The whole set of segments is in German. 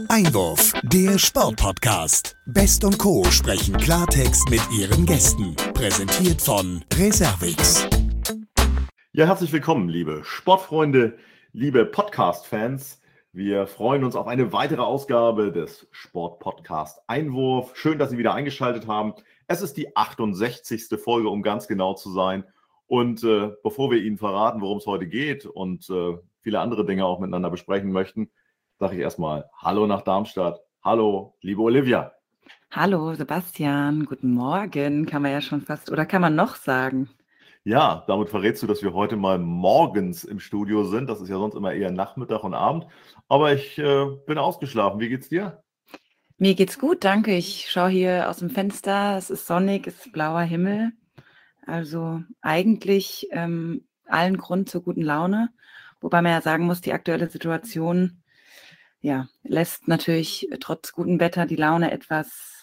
Einwurf, der Sportpodcast. Best und Co. sprechen Klartext mit ihren Gästen. Präsentiert von Reservix. Ja, herzlich willkommen, liebe Sportfreunde, liebe Podcast-Fans. Wir freuen uns auf eine weitere Ausgabe des Sportpodcast Einwurf. Schön, dass Sie wieder eingeschaltet haben. Es ist die 68. Folge, um ganz genau zu sein. Und bevor wir Ihnen verraten, worum es heute geht und viele andere Dinge auch miteinander besprechen möchten, sage ich erstmal Hallo nach Darmstadt. Hallo, liebe Olivia. Hallo Sebastian, guten Morgen, kann man ja schon fast, oder kann man noch sagen? Ja, damit verrätst du, dass wir heute mal morgens im Studio sind. Das ist ja sonst immer eher Nachmittag und Abend. Aber ich bin ausgeschlafen. Wie geht's dir? Mir geht's gut, danke. Ich schaue hier aus dem Fenster, es ist sonnig, es ist blauer Himmel. Also eigentlich allen Grund zur guten Laune. Wobei man ja sagen muss, die aktuelle Situation lässt natürlich trotz gutem Wetter die Laune etwas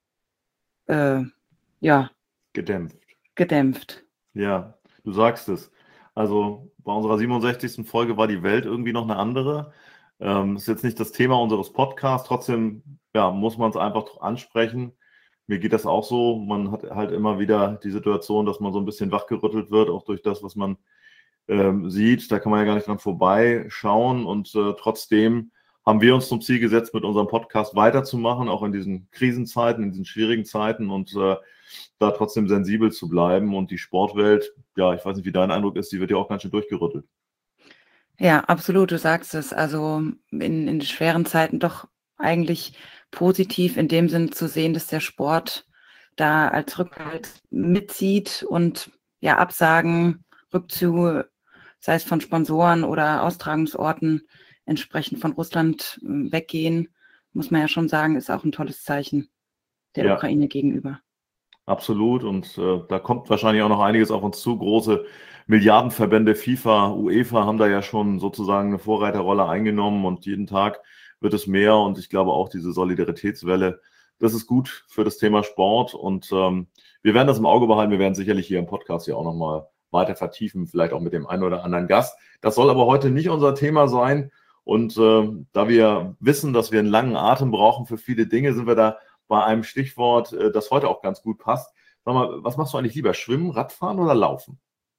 gedämpft. Ja, du sagst es. Also bei unserer 67. Folge war die Welt irgendwie noch eine andere. Ist jetzt nicht das Thema unseres Podcasts, trotzdem muss man es einfach ansprechen. Mir geht das auch so. Man hat halt immer wieder die Situation, dass man so ein bisschen wachgerüttelt wird, auch durch das, was man sieht. Da kann man ja gar nicht dran vorbeischauen. Und trotzdem haben wir uns zum Ziel gesetzt, mit unserem Podcast weiterzumachen, auch in diesen Krisenzeiten, in diesen schwierigen Zeiten und da trotzdem sensibel zu bleiben. Und die Sportwelt, ja, ich weiß nicht, wie dein Eindruck ist, die wird ja auch ganz schön durchgerüttelt. Ja, absolut, du sagst es. Also in schweren Zeiten doch eigentlich positiv in dem Sinn zu sehen, dass der Sport da als Rückhalt mitzieht und ja, Absagen, Rückzüge, sei es von Sponsoren oder Austragungsorten, entsprechend von Russland weggehen, muss man ja schon sagen, ist auch ein tolles Zeichen der Ukraine gegenüber. Absolut, und da kommt wahrscheinlich auch noch einiges auf uns zu. Große Milliardenverbände, FIFA, UEFA haben da ja schon sozusagen eine Vorreiterrolle eingenommen und jeden Tag wird es mehr und ich glaube auch diese Solidaritätswelle, das ist gut für das Thema Sport und wir werden das im Auge behalten. Wir werden sicherlich hier im Podcast ja auch nochmal weiter vertiefen, vielleicht auch mit dem einen oder anderen Gast. Das soll aber heute nicht unser Thema sein und da wir wissen, dass wir einen langen Atem brauchen für viele Dinge, sind wir da bei einem Stichwort, das heute auch ganz gut passt. Sag mal, was machst du eigentlich lieber, Schwimmen, Radfahren oder Laufen?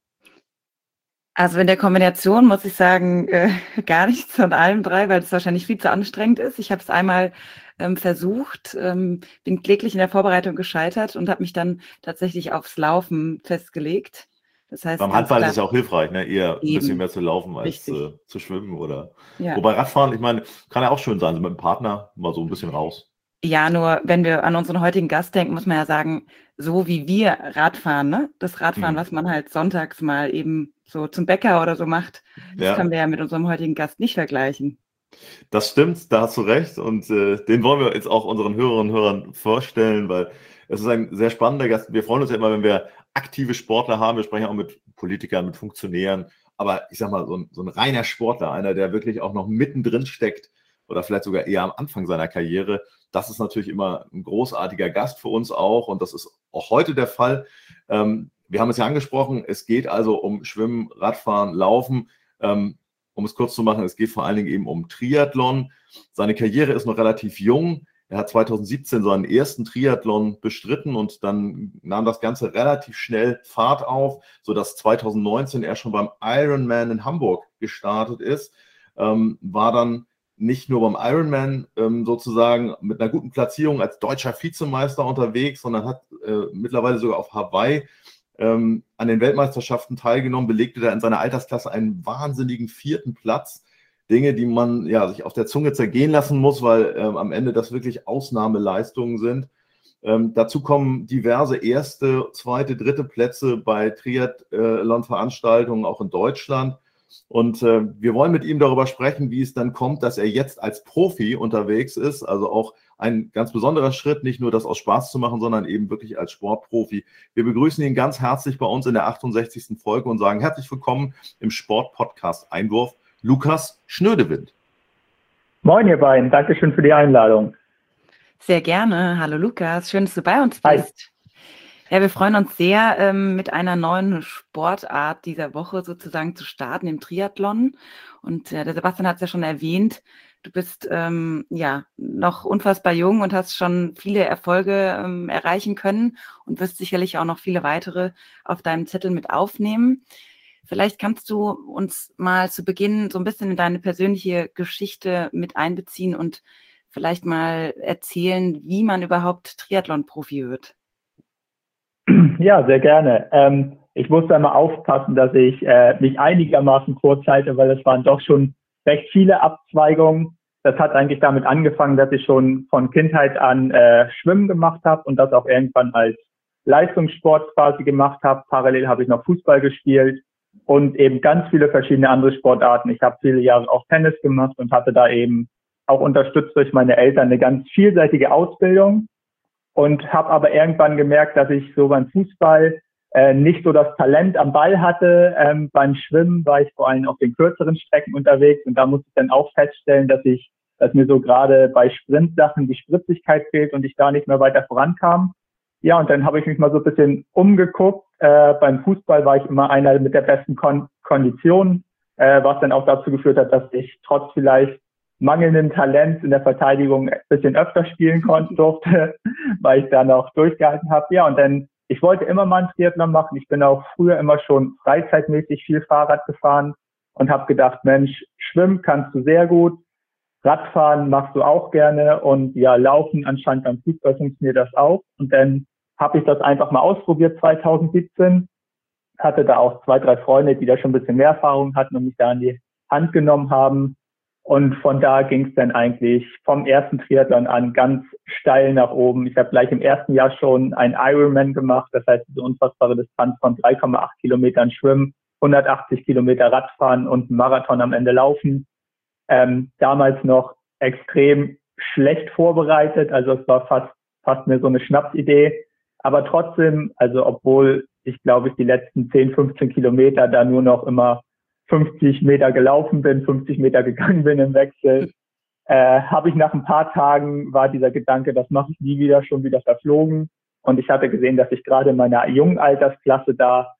Also in der Kombination muss ich sagen, gar nichts von allem drei, weil es wahrscheinlich viel zu anstrengend ist. Ich habe es einmal versucht, bin kläglich in der Vorbereitung gescheitert und habe mich dann tatsächlich aufs Laufen festgelegt. Das heißt, beim Handball ist es ja auch hilfreich, ne? Eher ein Eben. bisschen mehr zu laufen als Richtig. zu schwimmen. Oder. Ja. Wobei Radfahren, ich meine, kann ja auch schön sein, so mit dem Partner mal so ein bisschen raus. Ja, nur wenn wir an unseren heutigen Gast denken, muss man ja sagen, so wie wir Radfahren, ne? Das Radfahren, was man halt sonntags mal eben so zum Bäcker oder so macht, das können wir ja mit unserem heutigen Gast nicht vergleichen. Das stimmt, da hast du recht und den wollen wir jetzt auch unseren Hörerinnen und Hörern vorstellen, weil es ist ein sehr spannender Gast. Wir freuen uns ja immer, wenn wir aktive Sportler haben. Wir sprechen auch mit Politikern, mit Funktionären, aber ich sag mal, so ein reiner Sportler, einer, der wirklich auch noch mittendrin steckt oder vielleicht sogar eher am Anfang seiner Karriere, das ist natürlich immer ein großartiger Gast für uns auch und das ist auch heute der Fall. Wir haben es ja angesprochen, es geht also um Schwimmen, Radfahren, Laufen. Um es kurz zu machen, es geht vor allen Dingen eben um Triathlon. Seine Karriere ist noch relativ jung. Er hat 2017 seinen ersten Triathlon bestritten und dann nahm das Ganze relativ schnell Fahrt auf, sodass 2019 er schon beim Ironman in Hamburg gestartet ist. War dann nicht nur beim Ironman sozusagen mit einer guten Platzierung als deutscher Vizemeister unterwegs, sondern hat mittlerweile sogar auf Hawaii an den Weltmeisterschaften teilgenommen, belegte da in seiner Altersklasse einen wahnsinnigen 4. Platz. Dinge, die man sich auf der Zunge zergehen lassen muss, weil am Ende das wirklich Ausnahmeleistungen sind. Dazu kommen diverse 1., 2., 3. Plätze bei Triathlon-Veranstaltungen auch in Deutschland. Und wir wollen mit ihm darüber sprechen, wie es dann kommt, dass er jetzt als Profi unterwegs ist. Also auch ein ganz besonderer Schritt, nicht nur das aus Spaß zu machen, sondern eben wirklich als Sportprofi. Wir begrüßen ihn ganz herzlich bei uns in der 68. Folge und sagen herzlich willkommen im Sportpodcast Einwurf, Lukas Schnödewind. Moin ihr beiden, Dankeschön für die Einladung. Sehr gerne. Hallo Lukas, schön, dass du bei uns bist. Ja, wir freuen uns sehr, mit einer neuen Sportart dieser Woche sozusagen zu starten, im Triathlon. Und der Sebastian hat es ja schon erwähnt, du bist ja noch unfassbar jung und hast schon viele Erfolge erreichen können und wirst sicherlich auch noch viele weitere auf deinem Zettel mit aufnehmen. Vielleicht kannst du uns mal zu Beginn so ein bisschen in deine persönliche Geschichte mit einbeziehen und vielleicht mal erzählen, wie man überhaupt Triathlon-Profi wird. Ja, sehr gerne. Ich musste einmal aufpassen, dass ich mich einigermaßen kurz halte, weil es waren doch schon recht viele Abzweigungen. Das hat eigentlich damit angefangen, dass ich schon von Kindheit an Schwimmen gemacht habe und das auch irgendwann als Leistungssport quasi gemacht habe. Parallel habe ich noch Fußball gespielt und eben ganz viele verschiedene andere Sportarten. Ich habe viele Jahre auch Tennis gemacht und hatte da eben auch unterstützt durch meine Eltern eine ganz vielseitige Ausbildung und habe aber irgendwann gemerkt, dass ich so beim Fußball nicht so das Talent am Ball hatte. Beim Schwimmen war ich vor allem auf den kürzeren Strecken unterwegs und da musste ich dann auch feststellen, dass mir so gerade bei Sprintsachen die Spritzigkeit fehlt und ich da nicht mehr weiter vorankam. Ja, und dann habe ich mich mal so ein bisschen umgeguckt. Beim Fußball war ich immer einer mit der besten Kondition, was dann auch dazu geführt hat, dass ich trotz vielleicht mangelnden Talents in der Verteidigung ein bisschen öfter spielen durfte, weil ich da noch durchgehalten habe. Ja, und dann, ich wollte immer mal einen Triathlon machen. Ich bin auch früher immer schon freizeitmäßig viel Fahrrad gefahren und habe gedacht, Mensch, schwimmen kannst du sehr gut, Radfahren machst du auch gerne und ja, Laufen anscheinend beim Fußball funktioniert das auch. Und dann habe ich das einfach mal ausprobiert 2017, hatte da auch 2, 3 Freunde, die da schon ein bisschen mehr Erfahrung hatten und mich da an die Hand genommen haben. Und von da ging es dann eigentlich vom ersten Triathlon an ganz steil nach oben. Ich habe gleich im ersten Jahr schon einen Ironman gemacht, das heißt diese unfassbare Distanz von 3,8 Kilometern Schwimmen, 180 Kilometer Radfahren und einen Marathon am Ende laufen. Damals noch extrem schlecht vorbereitet, also es war fast mir so eine Schnapsidee. Aber trotzdem, also obwohl ich glaube ich die letzten 10, 15 Kilometer da nur noch immer 50 Meter gelaufen bin, 50 Meter gegangen bin im Wechsel, habe ich nach ein paar Tagen, war dieser Gedanke, das mache ich nie wieder, schon wieder verflogen. Und ich hatte gesehen, dass ich gerade in meiner jungen Altersklasse da,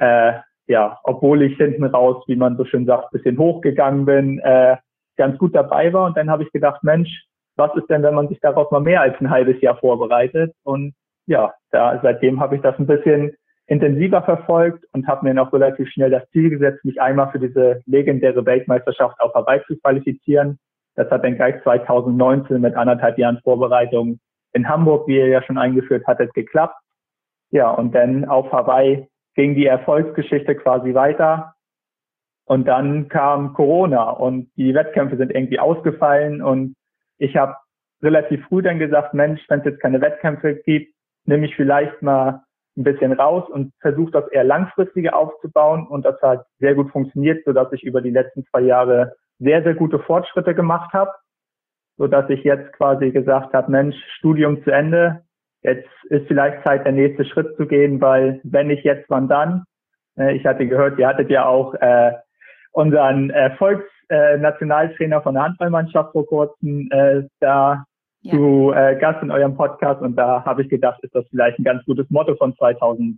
ja, obwohl ich hinten raus, wie man so schön sagt, bisschen hochgegangen bin, ganz gut dabei war. Und dann habe ich gedacht, Mensch, was ist denn, wenn man sich darauf mal mehr als ein halbes Jahr vorbereitet? Und ja, seitdem habe ich das ein bisschen intensiver verfolgt und habe mir noch relativ schnell das Ziel gesetzt, mich einmal für diese legendäre Weltmeisterschaft auf Hawaii zu qualifizieren. Das hat dann gleich 2019 mit 1,5 Jahren Vorbereitung in Hamburg, wie ihr ja schon eingeführt hattet, geklappt. Ja, und dann auf Hawaii ging die Erfolgsgeschichte quasi weiter. Und dann kam Corona und die Wettkämpfe sind irgendwie ausgefallen und ich habe relativ früh dann gesagt, Mensch, wenn es jetzt keine Wettkämpfe gibt, nehme ich vielleicht mal ein bisschen raus und versuche das eher langfristiger aufzubauen und das hat sehr gut funktioniert, sodass ich über die letzten 2 Jahre sehr, sehr gute Fortschritte gemacht habe, sodass ich jetzt quasi gesagt habe, Mensch, Studium zu Ende, jetzt ist vielleicht Zeit, der nächste Schritt zu gehen, weil wenn nicht jetzt, wann dann? Ich hatte gehört, ihr hattet ja auch unseren Nationaltrainer von der Handballmannschaft vor kurzem zu Gast in eurem Podcast und da habe ich gedacht, ist das vielleicht ein ganz gutes Motto von 2007.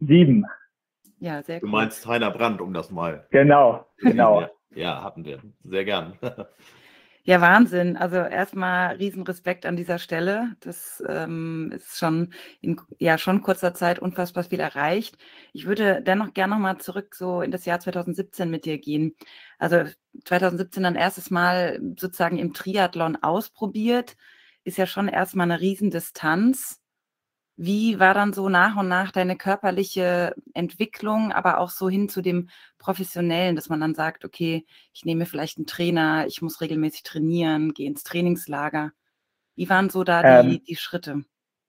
Ja, sehr cool. Du meinst Heiner Brandt, um das mal. Genau. Ja, hatten wir. Sehr gern. Ja, Wahnsinn. Also erstmal Riesenrespekt an dieser Stelle. Das ist schon in schon kurzer Zeit unfassbar viel erreicht. Ich würde dennoch gerne nochmal zurück so in das Jahr 2017 mit dir gehen. Also 2017 dann erstes Mal sozusagen im Triathlon ausprobiert. Ist ja schon erstmal eine Riesendistanz. Wie war dann so nach und nach deine körperliche Entwicklung, aber auch so hin zu dem Professionellen, dass man dann sagt, okay, ich nehme vielleicht einen Trainer, ich muss regelmäßig trainieren, gehe ins Trainingslager. Wie waren so da die Schritte?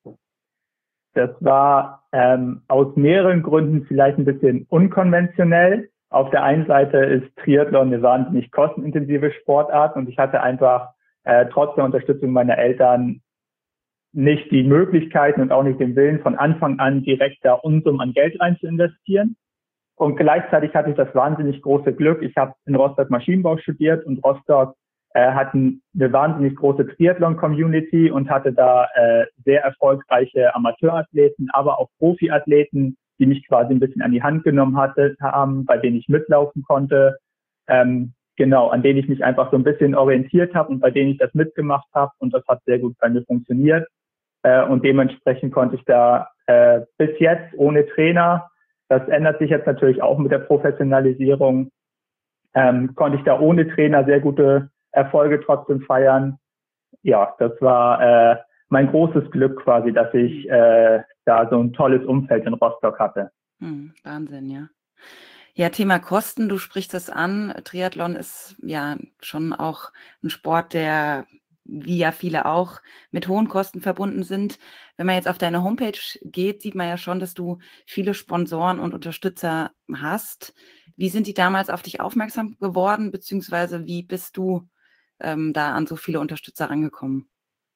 Das war aus mehreren Gründen vielleicht ein bisschen unkonventionell. Auf der einen Seite ist Triathlon eine wahnsinnig kostenintensive Sportart und ich hatte einfach trotz der Unterstützung meiner Eltern nicht die Möglichkeiten und auch nicht den Willen, von Anfang an direkt da Unsummen an Geld rein zu investieren. Und gleichzeitig hatte ich das wahnsinnig große Glück. Ich habe in Rostock Maschinenbau studiert und Rostock hatten eine wahnsinnig große Triathlon-Community und hatte da sehr erfolgreiche Amateurathleten, aber auch Profiathleten, die mich quasi ein bisschen an die Hand genommen haben, bei denen ich mitlaufen konnte, genau, an denen ich mich einfach so ein bisschen orientiert habe und bei denen ich das mitgemacht habe, und das hat sehr gut bei mir funktioniert. Und dementsprechend konnte ich da bis jetzt ohne Trainer, das ändert sich jetzt natürlich auch mit der Professionalisierung, konnte ich da ohne Trainer sehr gute Erfolge trotzdem feiern. Ja, das war mein großes Glück quasi, dass ich da so ein tolles Umfeld in Rostock hatte. Wahnsinn, ja. Ja, Thema Kosten, du sprichst das an. Triathlon ist ja schon auch ein Sport, der, wie ja viele auch, mit hohen Kosten verbunden sind. Wenn man jetzt auf deine Homepage geht, sieht man ja schon, dass du viele Sponsoren und Unterstützer hast. Wie sind die damals auf dich aufmerksam geworden, beziehungsweise wie bist du da an so viele Unterstützer rangekommen?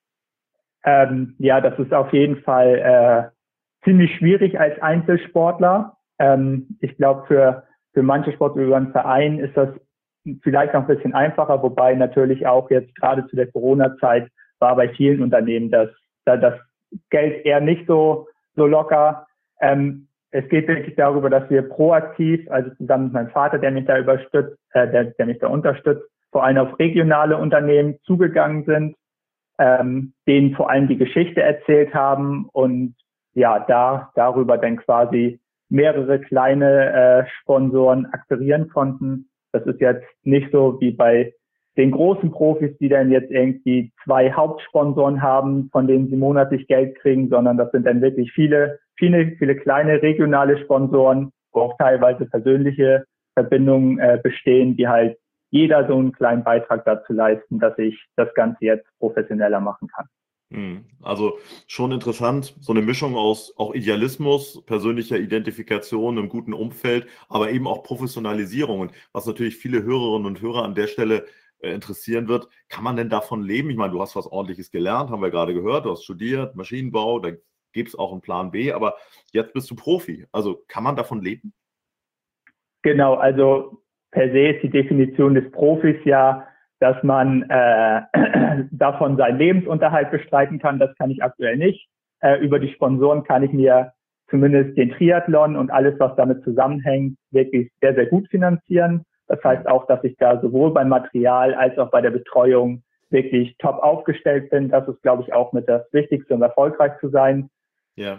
Ja, das ist auf jeden Fall ziemlich schwierig als Einzelsportler. Ich glaube, für manche Sportler über einen Verein ist das vielleicht noch ein bisschen einfacher, wobei natürlich auch jetzt gerade zu der Corona-Zeit war bei vielen Unternehmen das Geld eher nicht so locker. Es geht wirklich darüber, dass wir proaktiv, also zusammen mit meinem Vater, der mich da unterstützt, vor allem auf regionale Unternehmen zugegangen sind, denen vor allem die Geschichte erzählt haben und ja, darüber dann quasi mehrere kleine Sponsoren akquirieren konnten. Das ist jetzt nicht so wie bei den großen Profis, die dann jetzt irgendwie 2 Hauptsponsoren haben, von denen sie monatlich Geld kriegen, sondern das sind dann wirklich viele kleine regionale Sponsoren, wo auch teilweise persönliche Verbindungen bestehen, die halt jeder so einen kleinen Beitrag dazu leisten, dass ich das Ganze jetzt professioneller machen kann. Also schon interessant, so eine Mischung aus auch Idealismus, persönlicher Identifikation, einem guten Umfeld, aber eben auch Professionalisierung. Und was natürlich viele Hörerinnen und Hörer an der Stelle interessieren wird, kann man denn davon leben? Ich meine, du hast was Ordentliches gelernt, haben wir gerade gehört, du hast studiert, Maschinenbau, da gibt es auch einen Plan B, aber jetzt bist du Profi. Also kann man davon leben? Genau, also per se ist die Definition des Profis ja, dass man davon seinen Lebensunterhalt bestreiten kann. Das kann ich aktuell nicht. Über die Sponsoren kann ich mir zumindest den Triathlon und alles, was damit zusammenhängt, wirklich sehr, sehr gut finanzieren. Das heißt auch, dass ich da sowohl beim Material als auch bei der Betreuung wirklich top aufgestellt bin. Das ist, glaube ich, auch mit das Wichtigste, um erfolgreich zu sein. Ja.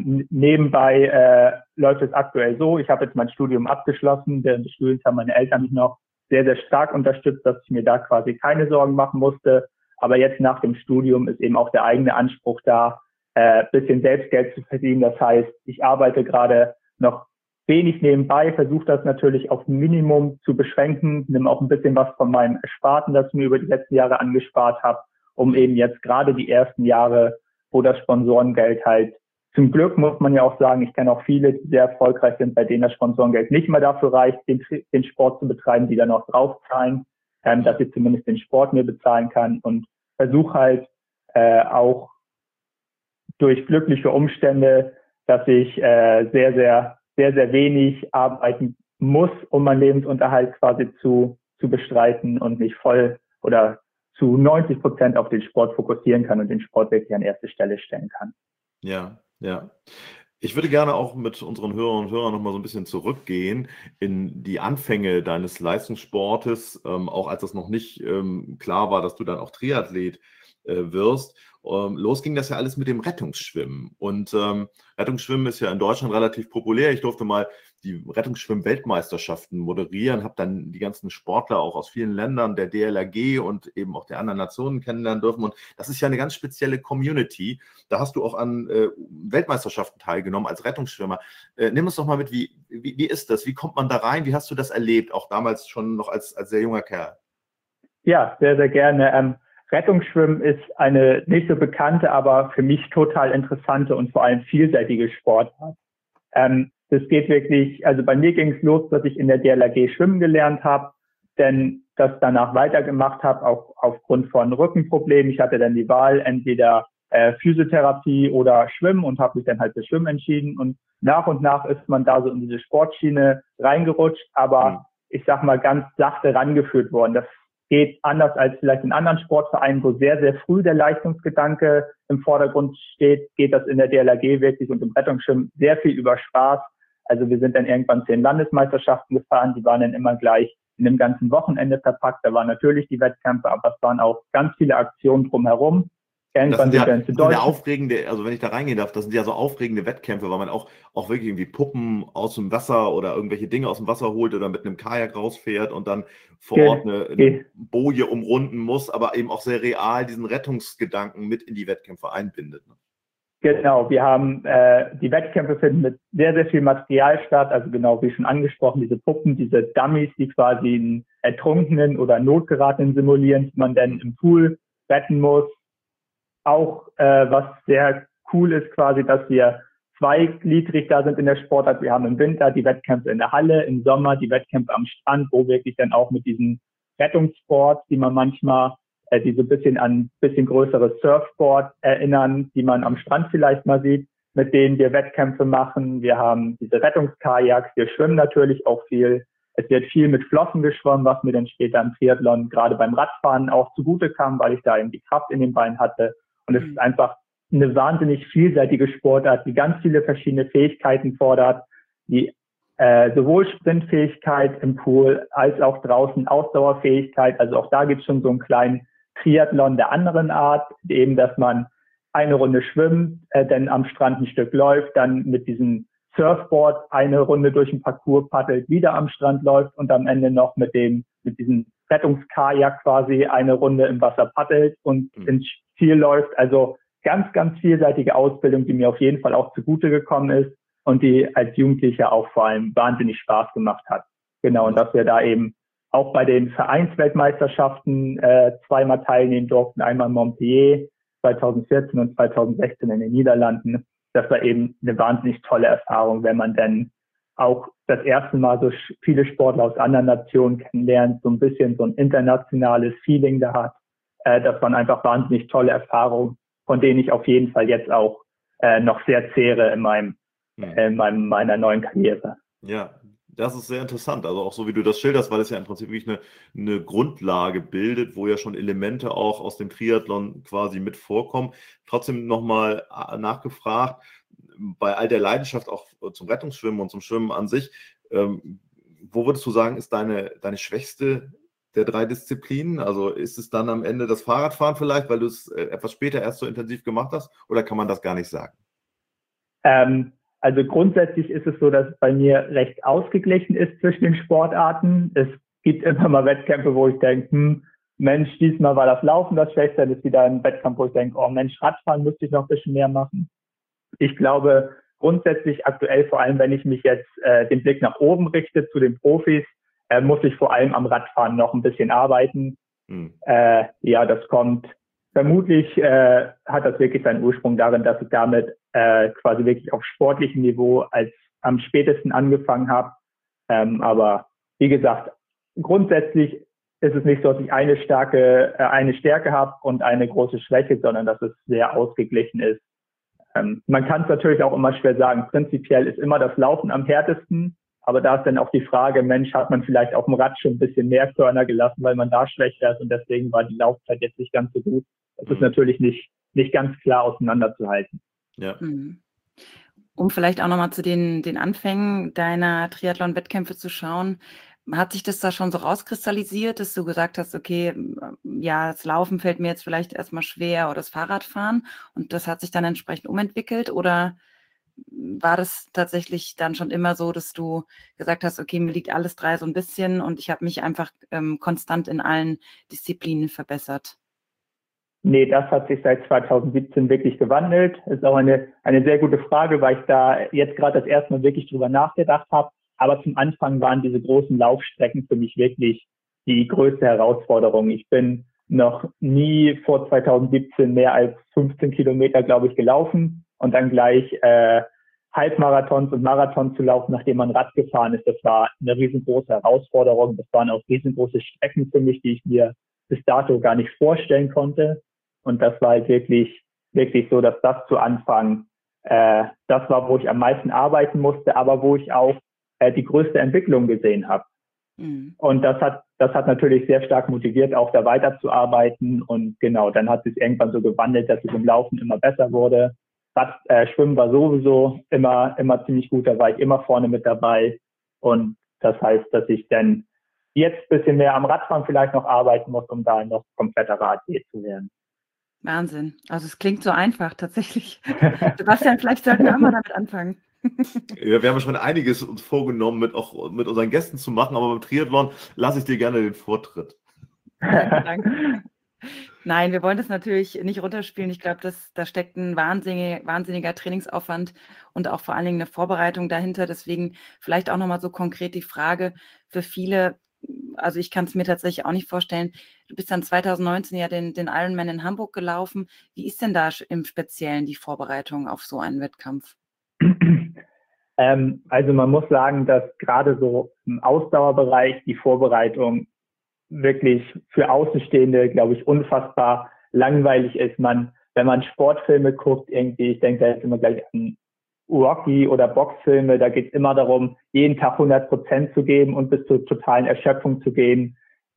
Nebenbei läuft es aktuell so, ich habe jetzt mein Studium abgeschlossen. Während des Studiums haben meine Eltern mich noch sehr, sehr stark unterstützt, dass ich mir da quasi keine Sorgen machen musste. Aber jetzt nach dem Studium ist eben auch der eigene Anspruch da, bisschen Selbstgeld zu verdienen. Das heißt, ich arbeite gerade noch wenig nebenbei, versuche das natürlich auf ein Minimum zu beschränken, nehme auch ein bisschen was von meinem Ersparten, das ich mir über die letzten Jahre angespart habe, um eben jetzt gerade die ersten Jahre, wo das Sponsorengeld halt, zum Glück muss man ja auch sagen, ich kenne auch viele, die sehr erfolgreich sind, bei denen das Sponsorengeld nicht mehr dafür reicht, den Sport zu betreiben, die dann auch draufzahlen, dass ich zumindest den Sport mir bezahlen kann, und versuche halt auch durch glückliche Umstände, dass ich sehr, sehr, sehr, sehr wenig arbeiten muss, um meinen Lebensunterhalt quasi zu bestreiten und mich voll oder zu 90% auf den Sport fokussieren kann und den Sport wirklich an erste Stelle stellen kann. Ja, ja. Ich würde gerne auch mit unseren Hörerinnen und Hörern noch mal so ein bisschen zurückgehen in die Anfänge deines Leistungssportes, auch als es noch nicht klar war, dass du dann auch Triathlet wirst. Los ging das ja alles mit dem Rettungsschwimmen. Und Rettungsschwimmen ist ja in Deutschland relativ populär. Ich durfte mal die Rettungsschwimm-Weltmeisterschaften moderieren, habe dann die ganzen Sportler auch aus vielen Ländern, der DLRG und eben auch der anderen Nationen kennenlernen dürfen. Und das ist ja eine ganz spezielle Community. Da hast du auch an Weltmeisterschaften teilgenommen als Rettungsschwimmer. Nimm uns doch mal mit, wie ist das? Wie kommt man da rein? Wie hast du das erlebt? Auch damals schon noch als sehr junger Kerl. Ja, sehr, sehr gerne. Rettungsschwimmen ist eine nicht so bekannte, aber für mich total interessante und vor allem vielseitige Sportart. Das geht wirklich, also bei mir ging es los, dass ich in der DLRG schwimmen gelernt habe, denn das danach weitergemacht habe, auch aufgrund von Rückenproblemen. Ich hatte dann die Wahl, entweder Physiotherapie oder Schwimmen, und habe mich dann halt für Schwimmen entschieden. Und nach ist man da so in diese Sportschiene reingerutscht, aber ich sag mal ganz sachte rangeführt worden. Das geht anders als vielleicht in anderen Sportvereinen, wo sehr, sehr früh der Leistungsgedanke im Vordergrund steht, geht das in der DLRG wirklich und im Rettungsschwimmen sehr viel über Spaß. Also wir sind dann irgendwann 10 Landesmeisterschaften gefahren, die waren dann immer gleich in einem ganzen Wochenende verpackt. Da waren natürlich die Wettkämpfe, aber es waren auch ganz viele Aktionen drumherum. Das sind ja aufregende, also wenn ich da reingehen darf, das sind ja so aufregende Wettkämpfe, weil man auch wirklich irgendwie Puppen aus dem Wasser oder irgendwelche Dinge aus dem Wasser holt oder mit einem Kajak rausfährt und dann vor Ort eine Boje umrunden muss, aber eben auch sehr real diesen Rettungsgedanken mit in die Wettkämpfe einbindet. Genau, wir haben die Wettkämpfe finden mit sehr, sehr viel Material statt, also genau wie schon angesprochen, diese Puppen, diese Dummies, die quasi einen Ertrunkenen oder Notgeratenen simulieren, die man dann im Pool retten muss. Auch was sehr cool ist quasi, dass wir zweigliedrig da sind in der Sportart. Wir haben im Winter die Wettkämpfe in der Halle, im Sommer die Wettkämpfe am Strand, wo wirklich dann auch mit diesen Rettungssports, die man manchmal, die so ein bisschen an bisschen größeres Surfboard erinnern, die man am Strand vielleicht mal sieht, mit denen wir Wettkämpfe machen. Wir haben diese Rettungskajaks, wir schwimmen natürlich auch viel. Es wird viel mit Flossen geschwommen, was mir dann später im Triathlon gerade beim Radfahren auch zugute kam, weil ich da eben die Kraft in den Beinen hatte. Und es ist einfach eine wahnsinnig vielseitige Sportart, die ganz viele verschiedene Fähigkeiten fordert, die sowohl Sprintfähigkeit im Pool als auch draußen Ausdauerfähigkeit. Also auch da gibt es schon so einen kleinen Triathlon der anderen Art, eben, dass man eine Runde schwimmt, dann am Strand ein Stück läuft, dann mit diesem Surfboard eine Runde durch den Parcours paddelt, wieder am Strand läuft und am Ende noch mit diesem Rettungskajak quasi eine Runde im Wasser paddelt und ins Ziel läuft. Also ganz, ganz vielseitige Ausbildung, die mir auf jeden Fall auch zugute gekommen ist und die als Jugendlicher auch vor allem wahnsinnig Spaß gemacht hat. Genau, und dass wir da eben auch bei den Vereinsweltmeisterschaften zweimal teilnehmen durften, einmal in Montpellier 2014 und 2016 in den Niederlanden. Das war eben eine wahnsinnig tolle Erfahrung, wenn man dann auch das erste Mal so viele Sportler aus anderen Nationen kennenlernt, so ein bisschen so ein internationales Feeling da hat. Das waren einfach wahnsinnig tolle Erfahrungen, von denen ich auf jeden Fall jetzt auch noch sehr zehre in meiner neuen Karriere. Ja, das ist sehr interessant. Also auch so, wie du das schilderst, weil es ja im Prinzip wirklich eine Grundlage bildet, wo ja schon Elemente auch aus dem Triathlon quasi mit vorkommen. Trotzdem nochmal nachgefragt, bei all der Leidenschaft auch zum Rettungsschwimmen und zum Schwimmen an sich, wo würdest du sagen, ist deine schwächste der 3 Disziplinen? Also ist es dann am Ende das Fahrradfahren vielleicht, weil du es etwas später erst so intensiv gemacht hast, oder kann man das gar nicht sagen? Also grundsätzlich ist es so, dass es bei mir recht ausgeglichen ist zwischen den Sportarten. Es gibt immer mal Wettkämpfe, wo ich denke, Mensch, diesmal war das Laufen das Schwächste. Das ist wieder ein Wettkampf, wo ich denke, oh Mensch, Radfahren müsste ich noch ein bisschen mehr machen. Ich glaube grundsätzlich aktuell, vor allem wenn ich mich jetzt den Blick nach oben richte zu den Profis, muss ich vor allem am Radfahren noch ein bisschen arbeiten. Ja, das kommt. Vermutlich hat das wirklich seinen Ursprung darin, dass ich damit quasi wirklich auf sportlichem Niveau als am spätesten angefangen habe. Aber wie gesagt, grundsätzlich ist es nicht so, dass ich eine Stärke habe und eine große Schwäche, sondern dass es sehr ausgeglichen ist. Man kann es natürlich auch immer schwer sagen. Prinzipiell ist immer das Laufen am härtesten. Aber da ist dann auch die Frage, Mensch, hat man vielleicht auf dem Rad schon ein bisschen mehr Körner gelassen, weil man da schwächer ist und deswegen war die Laufzeit jetzt nicht ganz so gut. Das ist natürlich nicht ganz klar auseinanderzuhalten. Ja. Um vielleicht auch nochmal zu den Anfängen deiner Triathlon-Wettkämpfe zu schauen, hat sich das da schon so rauskristallisiert, dass du gesagt hast, okay, ja, das Laufen fällt mir jetzt vielleicht erstmal schwer oder das Fahrradfahren und das hat sich dann entsprechend umentwickelt, oder war das tatsächlich dann schon immer so, dass du gesagt hast, okay, mir liegt alles 3 so ein bisschen und ich habe mich einfach konstant in allen Disziplinen verbessert? Nee, das hat sich seit 2017 wirklich gewandelt. Das ist auch eine sehr gute Frage, weil ich da jetzt gerade das erste Mal wirklich drüber nachgedacht habe. Aber zum Anfang waren diese großen Laufstrecken für mich wirklich die größte Herausforderung. Ich bin noch nie vor 2017 mehr als 15 Kilometer, glaube ich, gelaufen und dann gleich Halbmarathons und Marathons zu laufen, nachdem man Rad gefahren ist. Das war eine riesengroße Herausforderung. Das waren auch riesengroße Strecken für mich, die ich mir bis dato gar nicht vorstellen konnte. Und das war halt wirklich so, dass das zu Anfang das war, wo ich am meisten arbeiten musste, aber wo ich auch die größte Entwicklung gesehen habe. Und das das hat natürlich sehr stark motiviert, auch da weiterzuarbeiten. Und genau, dann hat sich irgendwann so gewandelt, dass es im Laufen immer besser wurde. Schwimmen war sowieso immer ziemlich gut, da war ich immer vorne mit dabei. Und das heißt, dass ich dann jetzt ein bisschen mehr am Radfahren vielleicht noch arbeiten muss, um da noch kompletter Radathlet zu werden. Wahnsinn. Also es klingt so einfach tatsächlich. Sebastian, vielleicht sollten wir auch mal damit anfangen. Ja, wir haben schon einiges uns vorgenommen, mit unseren Gästen zu machen, aber beim Triathlon lasse ich dir gerne den Vortritt. Danke. Nein, wir wollen das natürlich nicht runterspielen. Ich glaube, da steckt ein wahnsinniger Trainingsaufwand und auch vor allen Dingen eine Vorbereitung dahinter. Deswegen vielleicht auch nochmal so konkret die Frage für viele. Also ich kann es mir tatsächlich auch nicht vorstellen. Du bist dann 2019 ja den Ironman in Hamburg gelaufen. Wie ist denn da im Speziellen die Vorbereitung auf so einen Wettkampf? Also man muss sagen, dass gerade so im Ausdauerbereich die Vorbereitung wirklich für Außenstehende, glaube ich, unfassbar langweilig ist. Wenn man Sportfilme guckt, irgendwie, ich denke da jetzt immer gleich an Rocky oder Boxfilme, da geht es immer darum, jeden Tag 100% zu geben und bis zur totalen Erschöpfung zu gehen.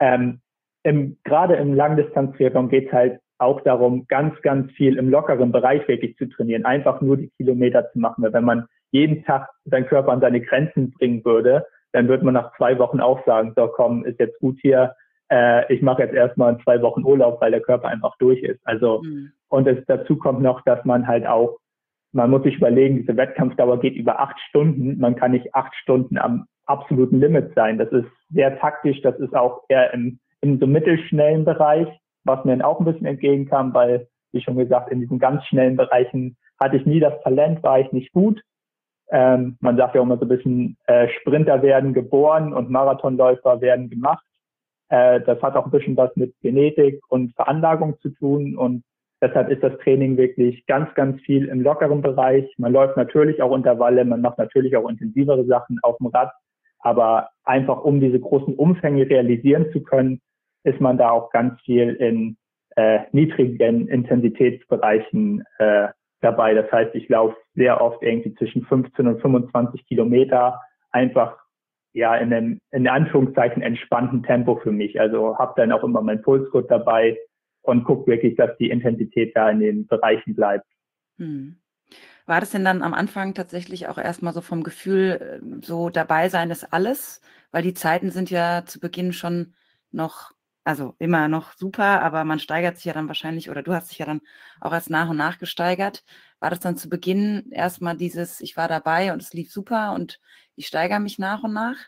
Gerade im Langdistanz-Triathlon geht es halt auch darum, ganz, ganz viel im lockeren Bereich wirklich zu trainieren, einfach nur die Kilometer zu machen. Weil wenn man jeden Tag seinen Körper an seine Grenzen bringen würde, dann würde man nach 2 Wochen auch sagen, so komm, ist jetzt gut hier, ich mache jetzt erstmal 2 Wochen Urlaub, weil der Körper einfach durch ist. Also und dazu kommt noch, dass man halt auch, man muss sich überlegen, diese Wettkampfdauer geht über 8 Stunden. Man kann nicht 8 Stunden am absoluten Limit sein. Das ist sehr taktisch, das ist auch eher im so mittelschnellen Bereich, was mir dann auch ein bisschen entgegenkam, weil, wie schon gesagt, in diesen ganz schnellen Bereichen hatte ich nie das Talent, war ich nicht gut. Man sagt ja auch immer so ein bisschen, Sprinter werden geboren und Marathonläufer werden gemacht. Das hat auch ein bisschen was mit Genetik und Veranlagung zu tun und deshalb ist das Training wirklich ganz, ganz viel im lockeren Bereich. Man läuft natürlich auch Intervalle, man macht natürlich auch intensivere Sachen auf dem Rad, aber einfach um diese großen Umfänge realisieren zu können, ist man da auch ganz viel in niedrigen Intensitätsbereichen dabei. Das heißt, ich laufe sehr oft irgendwie zwischen 15 und 25 Kilometer einfach ja in Anführungszeichen entspannten Tempo für mich. Also habe dann auch immer mein Pulsgurt dabei und gucke wirklich, dass die Intensität da in den Bereichen bleibt. War das denn dann am Anfang tatsächlich auch erstmal so vom Gefühl, so dabei sein ist alles? Weil die Zeiten sind ja zu Beginn schon noch, also immer noch super, aber man steigert sich ja dann wahrscheinlich, oder du hast dich ja dann auch erst nach und nach gesteigert. War das dann zu Beginn erstmal dieses, ich war dabei und es lief super und ich steigere mich nach und nach?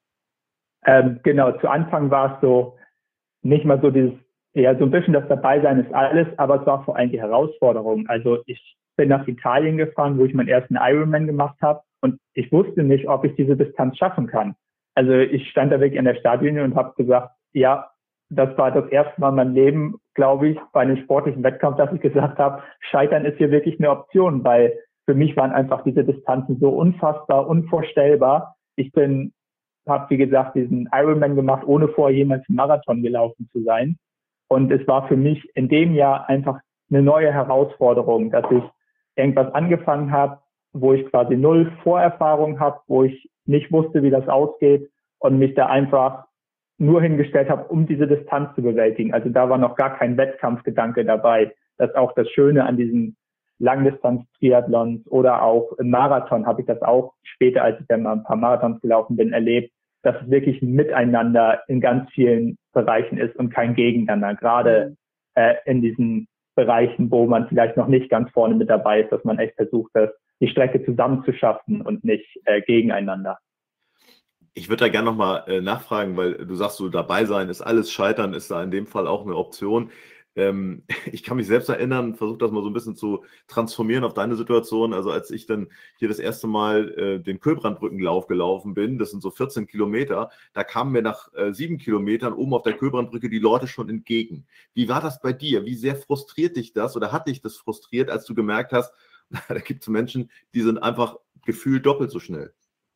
Genau, zu Anfang war es so, nicht mal so dieses, ja, so ein bisschen das Dabeisein ist alles, aber es war vor allem die Herausforderung. Also ich bin nach Italien gefahren, wo ich meinen ersten Ironman gemacht habe und ich wusste nicht, ob ich diese Distanz schaffen kann. Also ich stand da wirklich an der Startlinie und habe gesagt, ja, das war das erste Mal in meinem Leben, glaube ich, bei einem sportlichen Wettkampf, dass ich gesagt habe, Scheitern ist hier wirklich eine Option, weil für mich waren einfach diese Distanzen so unfassbar, unvorstellbar. Ich habe, wie gesagt, diesen Ironman gemacht, ohne vorher jemals einen Marathon gelaufen zu sein. Und es war für mich in dem Jahr einfach eine neue Herausforderung, dass ich irgendwas angefangen habe, wo ich quasi 0 Vorerfahrung habe, wo ich nicht wusste, wie das ausgeht und mich da einfach nur hingestellt habe, um diese Distanz zu bewältigen. Also da war noch gar kein Wettkampfgedanke dabei. Das ist auch das Schöne an diesen Langdistanz-Triathlons oder auch im Marathon habe ich das auch später, als ich dann mal ein paar Marathons gelaufen bin, erlebt, dass es wirklich ein Miteinander in ganz vielen Bereichen ist und kein Gegeneinander. Gerade in diesen Bereichen, wo man vielleicht noch nicht ganz vorne mit dabei ist, dass man echt versucht, die Strecke zusammenzuschaffen und nicht gegeneinander. Ich würde da gerne nochmal nachfragen, weil du sagst, so dabei sein ist alles, Scheitern ist da in dem Fall auch eine Option. Ich kann mich selbst erinnern, versuche das mal so ein bisschen zu transformieren auf deine Situation. Also als ich dann hier das erste Mal den Köbrandbrückenlauf gelaufen bin, das sind so 14 Kilometer, da kamen mir nach 7 Kilometern oben auf der Köbrandbrücke die Leute schon entgegen. Wie war das bei dir? Wie sehr frustriert dich das oder hat dich das frustriert, als du gemerkt hast, da gibt es Menschen, die sind einfach gefühlt doppelt so schnell?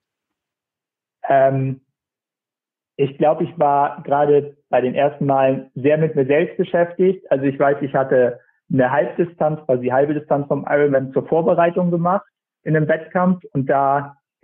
Ich glaube, ich war gerade bei den ersten Malen sehr mit mir selbst beschäftigt. Also ich weiß, ich hatte eine Halbdistanz, quasi halbe Distanz vom Ironman zur Vorbereitung gemacht in einem Wettkampf. Und da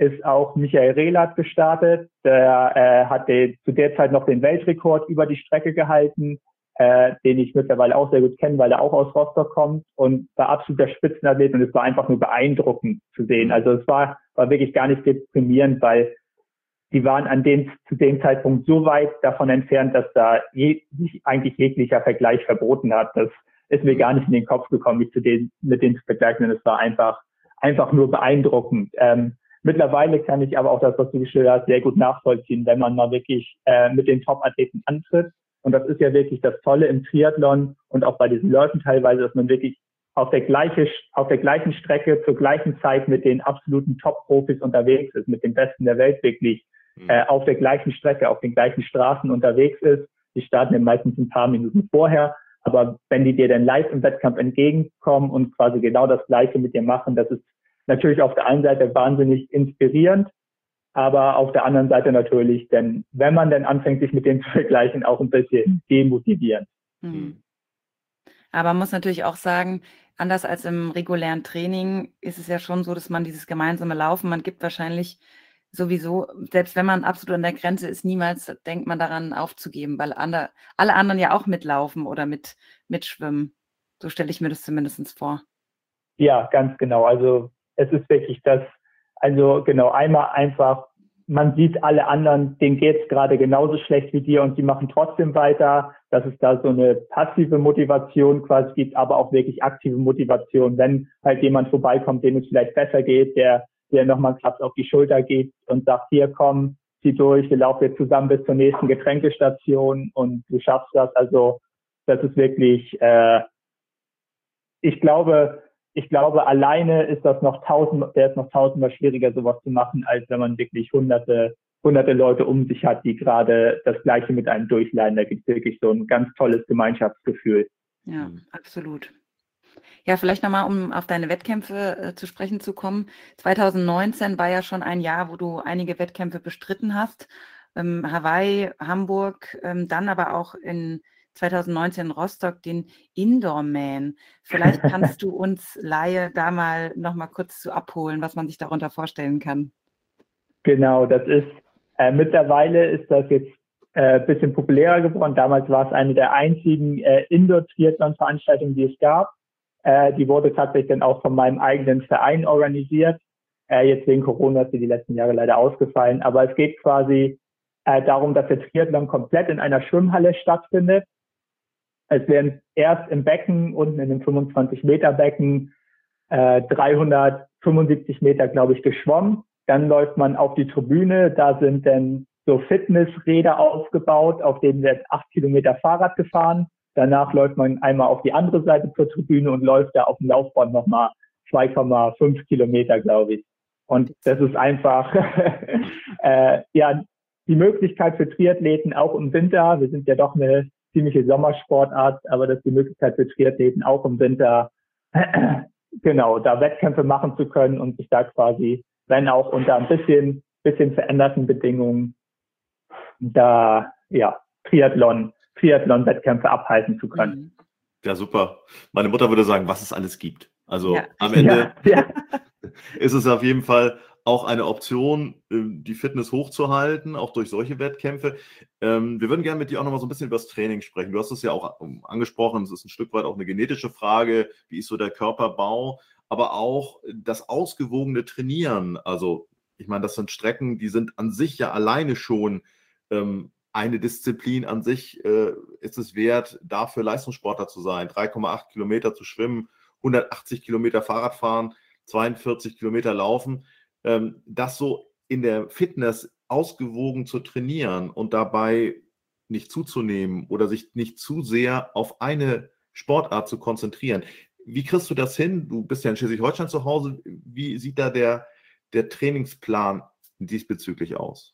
ist auch Michael Rehlert gestartet. Der hat zu der Zeit noch den Weltrekord über die Strecke gehalten, den ich mittlerweile auch sehr gut kenne, weil er auch aus Rostock kommt und war absoluter Spitzenathlet und es war einfach nur beeindruckend zu sehen. Also es war wirklich gar nicht deprimierend, weil die waren zu dem Zeitpunkt so weit davon entfernt, dass da sich eigentlich jeglicher Vergleich verboten hat. Das ist mir gar nicht in den Kopf gekommen, mich mit denen zu vergleichen. Und es war einfach nur beeindruckend. Mittlerweile kann ich aber auch das, was du geschildert hast, sehr gut nachvollziehen, wenn man mal wirklich mit den Top-Athleten antritt. Und das ist ja wirklich das Tolle im Triathlon und auch bei diesen Läufen teilweise, dass man wirklich auf der gleichen Strecke zur gleichen Zeit mit den absoluten Top-Profis unterwegs ist, mit den Besten der Welt wirklich auf der gleichen Strecke, auf den gleichen Straßen unterwegs ist. Die starten ja meistens ein paar Minuten vorher. Aber wenn die dir dann live im Wettkampf entgegenkommen und quasi genau das Gleiche mit dir machen, das ist natürlich auf der einen Seite wahnsinnig inspirierend, aber auf der anderen Seite natürlich, denn wenn man dann anfängt, sich mit denen zu vergleichen, auch ein bisschen demotivierend. Mhm. Aber man muss natürlich auch sagen, anders als im regulären Training ist es ja schon so, dass man dieses gemeinsame Laufen, man gibt wahrscheinlich sowieso, selbst wenn man absolut an der Grenze ist, niemals denkt man daran aufzugeben, weil alle anderen ja auch mitlaufen oder mitschwimmen. So stelle ich mir das zumindest vor. Ja, ganz genau. Also es ist wirklich einmal einfach, man sieht alle anderen, denen geht's gerade genauso schlecht wie dir und sie machen trotzdem weiter, dass es da so eine passive Motivation quasi gibt, aber auch wirklich aktive Motivation, wenn halt jemand vorbeikommt, dem es vielleicht besser geht, der nochmal einen Klaps auf die Schulter gibt und sagt, hier komm, zieh durch, wir laufen jetzt zusammen bis zur nächsten Getränkestation und du schaffst das. Also das ist wirklich, ich glaube, alleine ist das noch tausendmal schwieriger, sowas zu machen, als wenn man wirklich hunderte Leute um sich hat, die gerade das Gleiche mit einem durchleiden. Da gibt es wirklich so ein ganz tolles Gemeinschaftsgefühl. Ja, absolut. Ja, vielleicht nochmal, um auf deine Wettkämpfe zu sprechen zu kommen. 2019 war ja schon ein Jahr, wo du einige Wettkämpfe bestritten hast. Hawaii, Hamburg, dann aber auch in 2019 in Rostock den Indoor-Man. Vielleicht kannst du uns Laie da noch mal kurz zu abholen, was man sich darunter vorstellen kann. Genau, das ist mittlerweile ist das jetzt ein bisschen populärer geworden. Damals war es eine der einzigen Indoor-Triathlon-Veranstaltungen, die es gab. Die wurde tatsächlich dann auch von meinem eigenen Verein organisiert. Jetzt wegen Corona ist sie die letzten Jahre leider ausgefallen. Aber es geht quasi darum, dass der Triathlon komplett in einer Schwimmhalle stattfindet. Es werden erst im Becken, unten in dem 25-Meter-Becken, 375 Meter, glaube ich, geschwommen. Dann läuft man auf die Tribüne. Da sind dann so Fitnessräder aufgebaut, auf denen wird 8 Kilometer Fahrrad gefahren. Danach läuft man einmal auf die andere Seite zur Tribüne und läuft da auf dem Laufband nochmal 2,5 Kilometer, glaube ich. Und das ist einfach, die Möglichkeit für Triathleten auch im Winter. Wir sind ja doch eine ziemliche Sommersportart, aber das ist die Möglichkeit für Triathleten auch im Winter, genau, da Wettkämpfe machen zu können und sich da quasi, wenn auch unter ein bisschen veränderten Bedingungen, da, Triathlon-Wettkämpfe abhalten zu können. Ja, super. Meine Mutter würde sagen, was es alles gibt. Also am Ende ist es auf jeden Fall auch eine Option, die Fitness hochzuhalten, auch durch solche Wettkämpfe. Wir würden gerne mit dir auch noch mal so ein bisschen über das Training sprechen. Du hast es ja auch angesprochen, es ist ein Stück weit auch eine genetische Frage, wie ist so der Körperbau, aber auch das ausgewogene Trainieren. Also ich meine, das sind Strecken, die sind an sich ja alleine schon eine Disziplin an sich ist es wert, dafür Leistungssportler zu sein. 3,8 Kilometer zu schwimmen, 180 Kilometer Fahrrad fahren, 42 Kilometer laufen. Das so in der Fitness ausgewogen zu trainieren und dabei nicht zuzunehmen oder sich nicht zu sehr auf eine Sportart zu konzentrieren. Wie kriegst du das hin? Du bist ja in Schleswig-Holstein zu Hause. Wie sieht da der Trainingsplan diesbezüglich aus?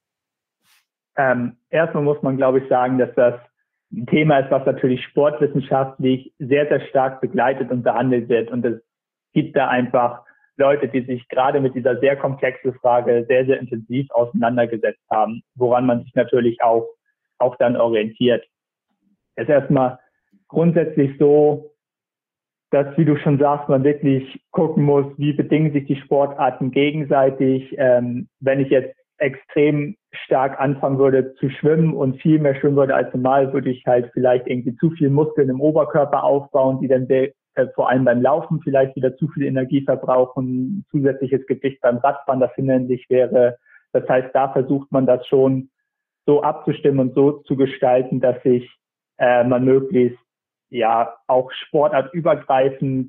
Erstmal muss man, glaube ich, sagen, dass das ein Thema ist, was natürlich sportwissenschaftlich sehr, sehr stark begleitet und behandelt wird. Und es gibt da einfach Leute, die sich gerade mit dieser sehr komplexen Frage sehr, sehr intensiv auseinandergesetzt haben, woran man sich natürlich auch dann orientiert. Es ist erstmal grundsätzlich so, dass, wie du schon sagst, man wirklich gucken muss, wie bedingen sich die Sportarten gegenseitig. Wenn ich jetzt extrem stark anfangen würde zu schwimmen und viel mehr schwimmen würde als normal, würde ich halt vielleicht irgendwie zu viel Muskeln im Oberkörper aufbauen, die dann vor allem beim Laufen vielleicht wieder zu viel Energie verbrauchen, zusätzliches Gewicht beim Radfahren, das hinderlich wäre. Das heißt, da versucht man das schon so abzustimmen und so zu gestalten, dass sich man möglichst auch sportartübergreifend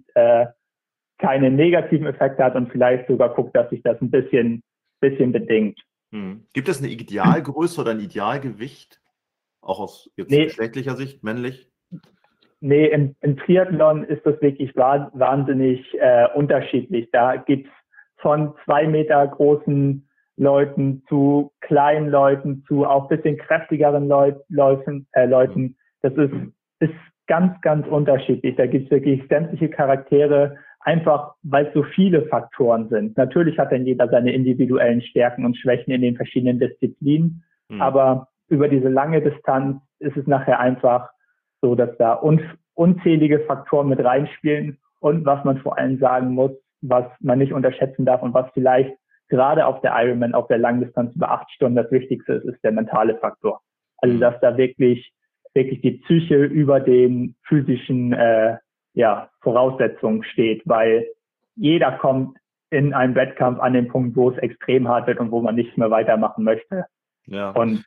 keine negativen Effekte hat und vielleicht sogar guckt, dass sich das ein bisschen bedingt. Gibt es eine Idealgröße oder ein Idealgewicht? Auch aus jetzt geschlechtlicher Sicht, männlich? Nee, im Triathlon ist das wirklich wahnsinnig unterschiedlich. Da gibt's von 2 Meter großen Leuten zu kleinen Leuten zu auch bisschen kräftigeren Leuten. Das ist ganz, ganz unterschiedlich. Da gibt's wirklich sämtliche Charaktere, einfach weil es so viele Faktoren sind. Natürlich hat dann jeder seine individuellen Stärken und Schwächen in den verschiedenen Disziplinen, aber über diese lange Distanz ist es nachher einfach so, dass da unzählige Faktoren mit reinspielen und was man vor allem sagen muss, was man nicht unterschätzen darf und was vielleicht gerade auf der Ironman, auf der Langdistanz über 8 Stunden das Wichtigste ist der mentale Faktor. Also dass da wirklich die Psyche über den physischen Voraussetzungen steht, weil jeder kommt in einem Wettkampf an den Punkt, wo es extrem hart wird und wo man nicht mehr weitermachen möchte. Ja. Und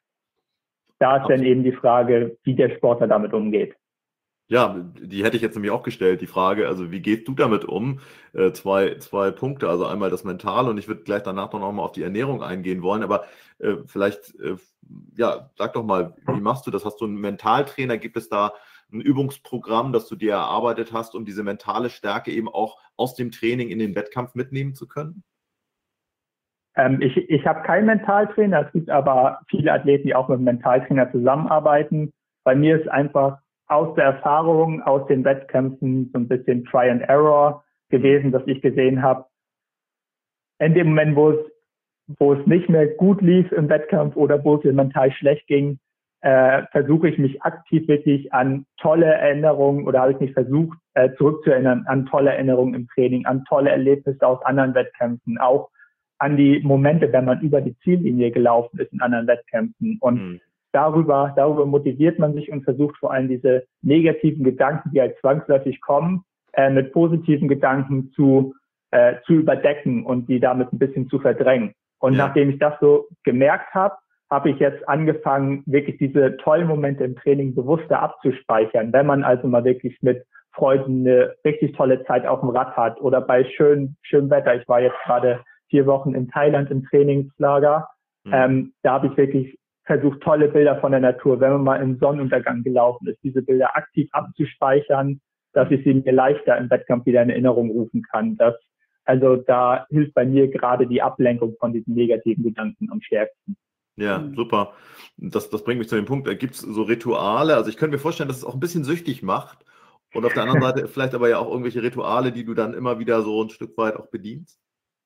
da ist dann eben die Frage, wie der Sportler damit umgeht. Ja, die hätte ich jetzt nämlich auch gestellt, die Frage, also wie gehst du damit um? Zwei Punkte, also einmal das Mentale und ich würde gleich danach noch mal auf die Ernährung eingehen wollen, aber vielleicht, sag doch mal, wie machst du das? Hast du einen Mentaltrainer? Gibt es da ein Übungsprogramm, das du dir erarbeitet hast, um diese mentale Stärke eben auch aus dem Training in den Wettkampf mitnehmen zu können? Ich habe keinen Mentaltrainer, es gibt aber viele Athleten, die auch mit einem Mentaltrainer zusammenarbeiten. Bei mir ist einfach aus der Erfahrung, aus den Wettkämpfen so ein bisschen Try and Error gewesen, dass ich gesehen habe, in dem Moment, wo es nicht mehr gut lief im Wettkampf oder wo es mir mental schlecht ging, versuche ich mich aktiv wirklich an tolle Erinnerungen oder habe ich mich versucht zurückzuerinnern an tolle Erinnerungen im Training, an tolle Erlebnisse aus anderen Wettkämpfen, auch an die Momente, wenn man über die Ziellinie gelaufen ist in anderen Wettkämpfen. Und darüber motiviert man sich und versucht vor allem diese negativen Gedanken, die halt zwangsläufig kommen, mit positiven Gedanken zu überdecken und die damit ein bisschen zu verdrängen. Und nachdem ich das so gemerkt habe, habe ich jetzt angefangen, wirklich diese tollen Momente im Training bewusster abzuspeichern. Wenn man also mal wirklich mit Freunden eine richtig tolle Zeit auf dem Rad hat oder bei schönem Wetter. Ich war jetzt gerade 4 Wochen in Thailand im Trainingslager. Da habe ich wirklich versucht, tolle Bilder von der Natur, wenn man mal im Sonnenuntergang gelaufen ist, diese Bilder aktiv abzuspeichern, dass ich sie mir leichter im Wettkampf wieder in Erinnerung rufen kann. Also da hilft bei mir gerade die Ablenkung von diesen negativen Gedanken am stärksten. Ja, super. Das bringt mich zu dem Punkt, da gibt es so Rituale, also ich könnte mir vorstellen, dass es auch ein bisschen süchtig macht und auf der anderen Seite vielleicht aber ja auch irgendwelche Rituale, die du dann immer wieder so ein Stück weit auch bedienst.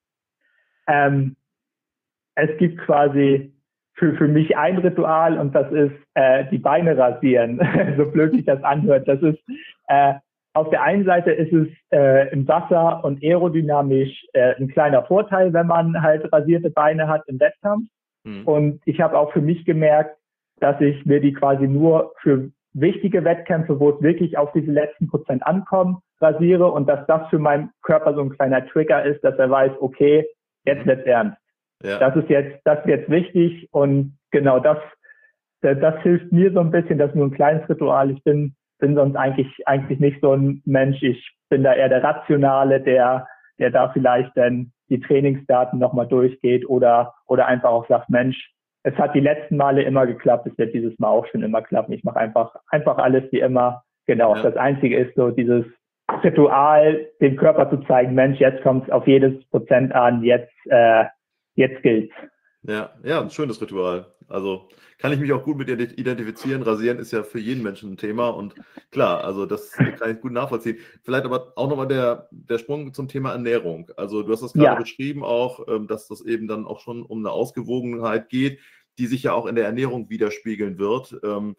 Es gibt quasi für mich ein Ritual und das ist die Beine rasieren, so blöd sich das anhört. Das ist auf der einen Seite ist es im Wasser und aerodynamisch ein kleiner Vorteil, wenn man halt rasierte Beine hat im Wettkampf. Und ich habe auch für mich gemerkt, dass ich mir die quasi nur für wichtige Wettkämpfe, wo es wirklich auf diese letzten Prozent ankommt, rasiere und dass das für meinen Körper so ein kleiner Trigger ist, dass er weiß, okay, jetzt wird's ernst. Ja. Das ist jetzt wichtig und genau das hilft mir so ein bisschen, das ist nur ein kleines Ritual. Ich bin sonst eigentlich nicht so ein Mensch. Ich bin da eher der Rationale, der da vielleicht dann die Trainingsdaten nochmal durchgeht oder einfach auch sagt, Mensch, es hat die letzten Male immer geklappt, es wird dieses Mal auch schon immer klappen. Ich mache einfach alles wie immer. Genau, Das Einzige ist so dieses Ritual, dem Körper zu zeigen, Mensch, jetzt kommt es auf jedes Prozent an, jetzt gilt's. Ja, ein schönes Ritual. Also kann ich mich auch gut mit identifizieren. Rasieren ist ja für jeden Menschen ein Thema und klar, also das kann ich gut nachvollziehen. Vielleicht aber auch nochmal der Sprung zum Thema Ernährung. Also du hast das gerade beschrieben auch, dass das eben dann auch schon um eine Ausgewogenheit geht, die sich ja auch in der Ernährung widerspiegeln wird.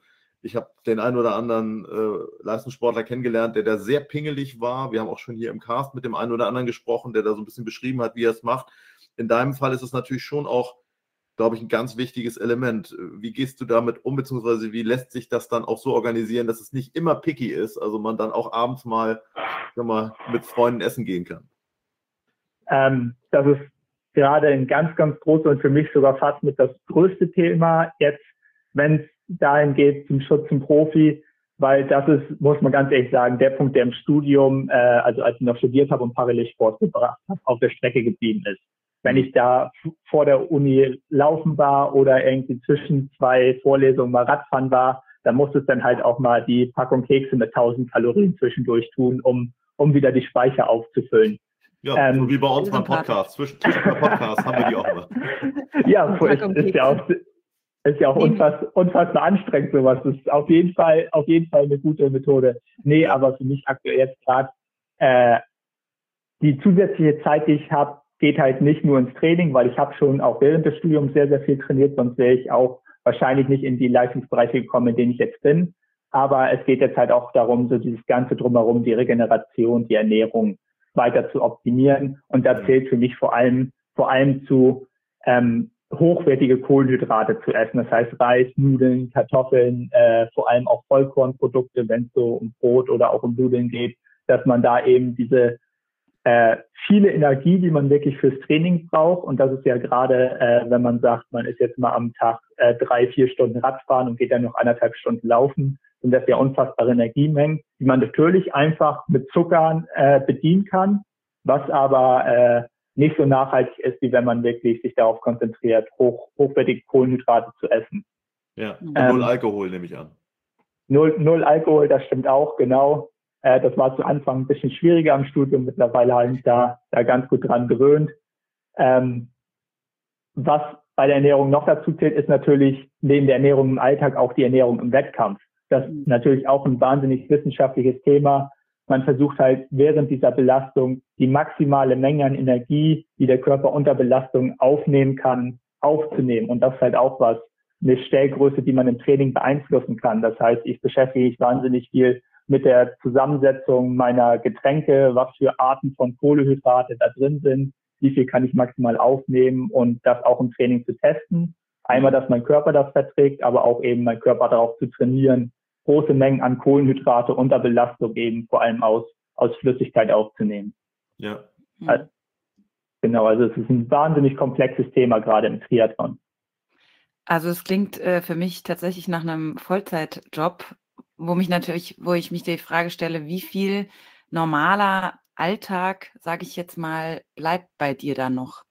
Ich habe den einen oder anderen Leistungssportler kennengelernt, der da sehr pingelig war. Wir haben auch schon hier im Cast mit dem einen oder anderen gesprochen, der da so ein bisschen beschrieben hat, wie er es macht. In deinem Fall ist es natürlich schon auch, glaube ich, ein ganz wichtiges Element. Wie gehst du damit um, beziehungsweise wie lässt sich das dann auch so organisieren, dass es nicht immer picky ist, also man dann auch abends mal, mit Freunden essen gehen kann? Das ist gerade ein ganz, ganz großes und für mich sogar fast mit das größte Thema jetzt, wenn es dahin geht zum Schutz zum Profi, weil das ist, muss man ganz ehrlich sagen, der Punkt, der im Studium, also als ich noch studiert habe und parallel Sport gebracht habe, auf der Strecke geblieben ist. Wenn ich da vor der Uni laufen war oder irgendwie zwischen 2 Vorlesungen mal Radfahren war, dann musste es dann halt auch mal die Packung Kekse mit 1000 Kalorien zwischendurch tun, um wieder die Speicher aufzufüllen. Ja, so wie bei uns beim Podcast. Zwischen beim Podcast haben wir die auch immer. Ja, ist ja auch unfassbar anstrengend, sowas. Das ist auf jeden Fall eine gute Methode. Nee, aber für mich aktuell jetzt gerade die zusätzliche Zeit, die ich habe, geht halt nicht nur ins Training, weil ich habe schon auch während des Studiums sehr, sehr viel trainiert, sonst wäre ich auch wahrscheinlich nicht in die Leistungsbereiche gekommen, in denen ich jetzt bin. Aber es geht jetzt halt auch darum, so dieses Ganze drumherum, die Regeneration, die Ernährung weiter zu optimieren. Und da zählt für mich vor allem zu hochwertige Kohlenhydrate zu essen. Das heißt Reis, Nudeln, Kartoffeln, vor allem auch Vollkornprodukte, wenn es so um Brot oder auch um Nudeln geht, dass man da eben diese viele Energie, die man wirklich fürs Training braucht. Und das ist ja gerade, wenn man sagt, man ist jetzt mal am Tag 3-4 Stunden Radfahren und geht dann noch 1,5 Stunden laufen, sind das ja unfassbare Energiemengen, die man natürlich einfach mit Zuckern bedienen kann, was aber nicht so nachhaltig ist, wie wenn man wirklich sich darauf konzentriert, hochwertige Kohlenhydrate zu essen. Ja, null Alkohol nehme ich an. Null Alkohol, das stimmt auch, genau. Das war zu Anfang ein bisschen schwieriger im Studium. Mittlerweile habe ich da ganz gut dran gewöhnt. Was bei der Ernährung noch dazu zählt, ist natürlich neben der Ernährung im Alltag auch die Ernährung im Wettkampf. Das ist natürlich auch ein wahnsinnig wissenschaftliches Thema. Man versucht halt während dieser Belastung die maximale Menge an Energie, die der Körper unter Belastung aufnehmen kann, aufzunehmen. Und das ist halt auch eine Stellgröße, die man im Training beeinflussen kann. Das heißt, ich beschäftige mich wahnsinnig viel mit der Zusammensetzung meiner Getränke, was für Arten von Kohlenhydrate da drin sind, wie viel kann ich maximal aufnehmen und das auch im Training zu testen. Einmal, dass mein Körper das verträgt, aber auch eben mein Körper darauf zu trainieren, große Mengen an Kohlenhydrate unter Belastung eben vor allem aus Flüssigkeit aufzunehmen. Ja. Genau, also es ist ein wahnsinnig komplexes Thema, gerade im Triathlon. Also es klingt für mich tatsächlich nach einem Vollzeitjob, wo ich mich die Frage stelle, wie viel normaler Alltag, sage ich jetzt mal, bleibt bei dir dann noch?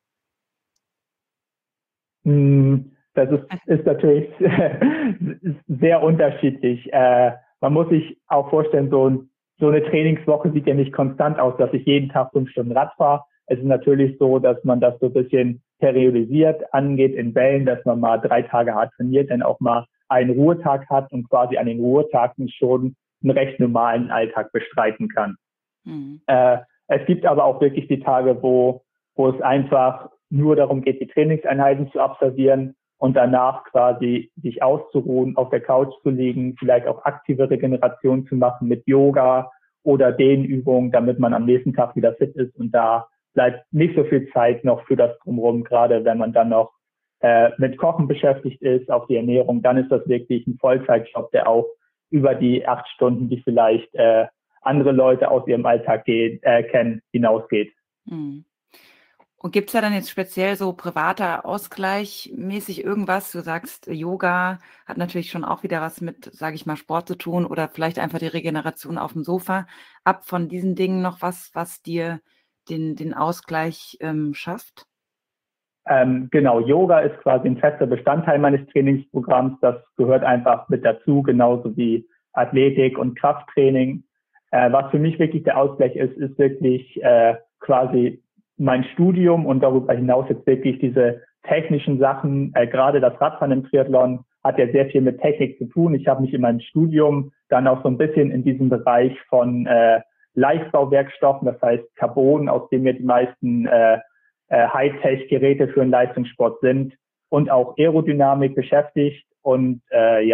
Das ist natürlich sehr unterschiedlich. Man muss sich auch vorstellen, so eine Trainingswoche sieht ja nicht konstant aus, dass ich jeden Tag 5 Stunden Rad fahre. Es ist natürlich so, dass man das so ein bisschen periodisiert angeht in Wellen, dass man mal 3 Tage hart trainiert, dann auch mal einen Ruhetag hat und quasi an den Ruhetagen schon einen recht normalen Alltag bestreiten kann. Mhm. Es gibt aber auch wirklich die Tage, wo es einfach nur darum geht, die Trainingseinheiten zu absolvieren und danach quasi sich auszuruhen, auf der Couch zu liegen, vielleicht auch aktive Regeneration zu machen mit Yoga oder Dehnübungen, damit man am nächsten Tag wieder fit ist. Und da bleibt nicht so viel Zeit noch für das Drumherum, gerade wenn man dann noch mit Kochen beschäftigt ist, auf die Ernährung, dann ist das wirklich ein Vollzeitjob, der auch über die 8 Stunden, die vielleicht andere Leute aus ihrem Alltag kennen, hinausgeht. Mhm. Und gibt es da dann jetzt speziell so privater Ausgleich mäßig irgendwas? Du sagst, Yoga hat natürlich schon auch wieder was mit, sage ich mal, Sport zu tun oder vielleicht einfach die Regeneration auf dem Sofa. Ab von diesen Dingen noch was dir den Ausgleich schafft? Genau, Yoga ist quasi ein fester Bestandteil meines Trainingsprogramms. Das gehört einfach mit dazu, genauso wie Athletik und Krafttraining. Was für mich wirklich der Ausgleich ist wirklich quasi mein Studium und darüber hinaus jetzt wirklich diese technischen Sachen. Gerade das Radfahren im Triathlon hat ja sehr viel mit Technik zu tun. Ich habe mich in meinem Studium dann auch so ein bisschen in diesem Bereich von Leichtbauwerkstoffen, das heißt Carbon, aus dem ja die meisten Hightech-Geräte für den Leistungssport sind, und auch Aerodynamik beschäftigt und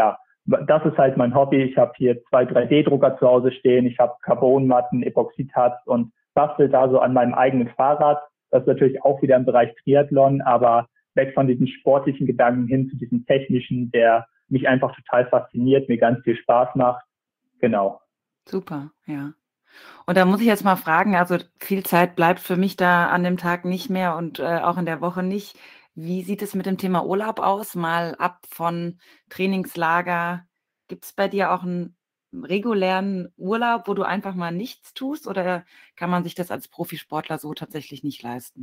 das ist halt mein Hobby. Ich habe hier 2 3D-Drucker zu Hause stehen, ich habe Carbonmatten, Epoxidharz und bastel da so an meinem eigenen Fahrrad. Das ist natürlich auch wieder im Bereich Triathlon, aber weg von diesen sportlichen Gedanken hin zu diesem technischen, der mich einfach total fasziniert, mir ganz viel Spaß macht. Genau. Super, ja. Und da muss ich jetzt mal fragen, also viel Zeit bleibt für mich da an dem Tag nicht mehr und auch in der Woche nicht. Wie sieht es mit dem Thema Urlaub aus? Mal ab von Trainingslager. Gibt es bei dir auch einen regulären Urlaub, wo du einfach mal nichts tust, oder kann man sich das als Profisportler so tatsächlich nicht leisten?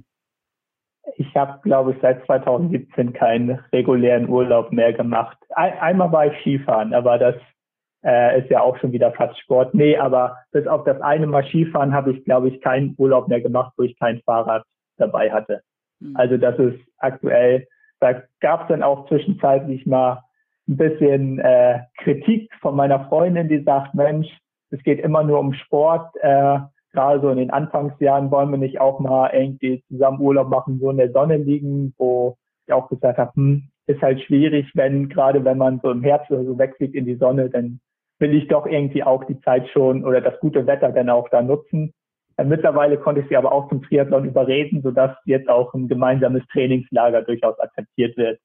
Ich habe, glaube ich, seit 2017 keinen regulären Urlaub mehr gemacht. Einmal war ich Skifahren, aber das ist ja auch schon wieder fast Sport. Nee, aber bis auf das eine Mal Skifahren habe ich, glaube ich, keinen Urlaub mehr gemacht, wo ich kein Fahrrad dabei hatte. Also das ist aktuell, da gab es dann auch zwischenzeitlich mal ein bisschen Kritik von meiner Freundin, die sagt, Mensch, es geht immer nur um Sport. Gerade so in den Anfangsjahren wollen wir nicht auch mal irgendwie zusammen Urlaub machen, so in der Sonne liegen, wo ich auch gesagt habe, ist halt schwierig, gerade wenn man so im Herbst oder so wegfliegt in die Sonne, dann will ich doch irgendwie auch die Zeit schon oder das gute Wetter dann auch da nutzen. Mittlerweile konnte ich sie aber auch zum Triathlon überreden, sodass jetzt auch ein gemeinsames Trainingslager durchaus akzeptiert wird.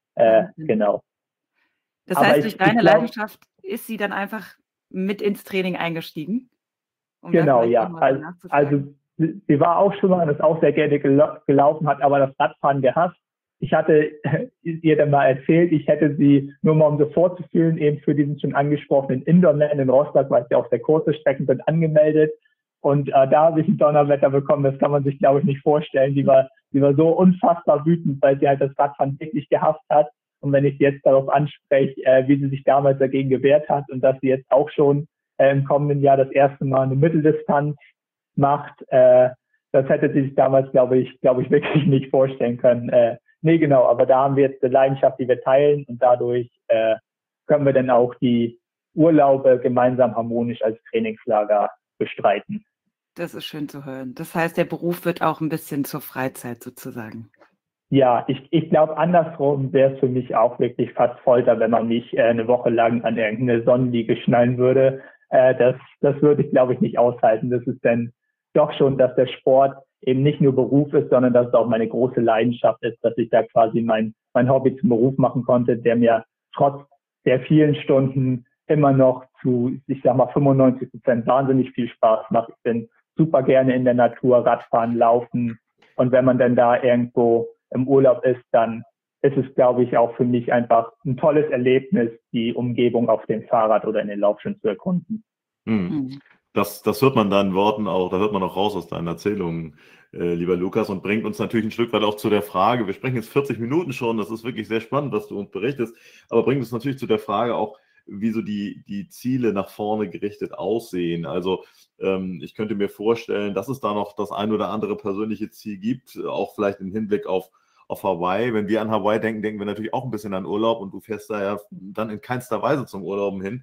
Genau. Das heißt, durch deine Leidenschaft ist sie dann einfach mit ins Training eingestiegen? Genau, ja. Also sie war auch schon mal und ist auch sehr gerne gelaufen, hat aber das Radfahren gehasst. Ich hatte ihr dann mal erzählt, ich hätte sie nur mal, um so vorzufühlen, eben für diesen schon angesprochenen Indoorland in Rostock, weil es ja auch sehr kurze Strecken sind, angemeldet. Und da habe ich ein Donnerwetter bekommen, das kann man sich, glaube ich, nicht vorstellen. Die war so unfassbar wütend, weil sie halt das Radfahren wirklich gehasst hat. Und wenn ich sie jetzt darauf anspreche, wie sie sich damals dagegen gewehrt hat und dass sie jetzt auch schon im kommenden Jahr das erste Mal eine Mitteldistanz macht, das hätte sie sich damals, glaube ich, wirklich nicht vorstellen können. Nee, genau, aber da haben wir jetzt eine Leidenschaft, die wir teilen, und dadurch können wir dann auch die Urlaube gemeinsam harmonisch als Trainingslager bestreiten. Das ist schön zu hören. Das heißt, der Beruf wird auch ein bisschen zur Freizeit sozusagen. Ja, ich glaube, andersrum wäre es für mich auch wirklich fast Folter, wenn man mich eine Woche lang an irgendeine Sonnenliege schnallen würde. Das würde ich, glaube ich, nicht aushalten. Das ist dann doch schon, dass der Sport eben nicht nur Beruf ist, sondern dass es auch meine große Leidenschaft ist, dass ich da quasi mein Hobby zum Beruf machen konnte, der mir trotz der vielen Stunden immer noch zu, ich sag mal, 95% wahnsinnig viel Spaß macht. Ich bin super gerne in der Natur, Radfahren, Laufen. Und wenn man dann da irgendwo im Urlaub ist, dann ist es, glaube ich, auch für mich einfach ein tolles Erlebnis, die Umgebung auf dem Fahrrad oder in den Laufschuhen zu erkunden. Das hört man deinen Worten auch, da hört man auch raus aus deinen Erzählungen, lieber Lukas, und bringt uns natürlich ein Stück weit auch zu der Frage, wir sprechen jetzt 40 Minuten schon, das ist wirklich sehr spannend, was du uns berichtest, aber bringt uns natürlich zu der Frage auch, wie so die Ziele nach vorne gerichtet aussehen. Also ich könnte mir vorstellen, dass es da noch das ein oder andere persönliche Ziel gibt, auch vielleicht im Hinblick auf Hawaii. Wenn wir an Hawaii denken, denken wir natürlich auch ein bisschen an Urlaub, und du fährst da ja dann in keinster Weise zum Urlauben hin.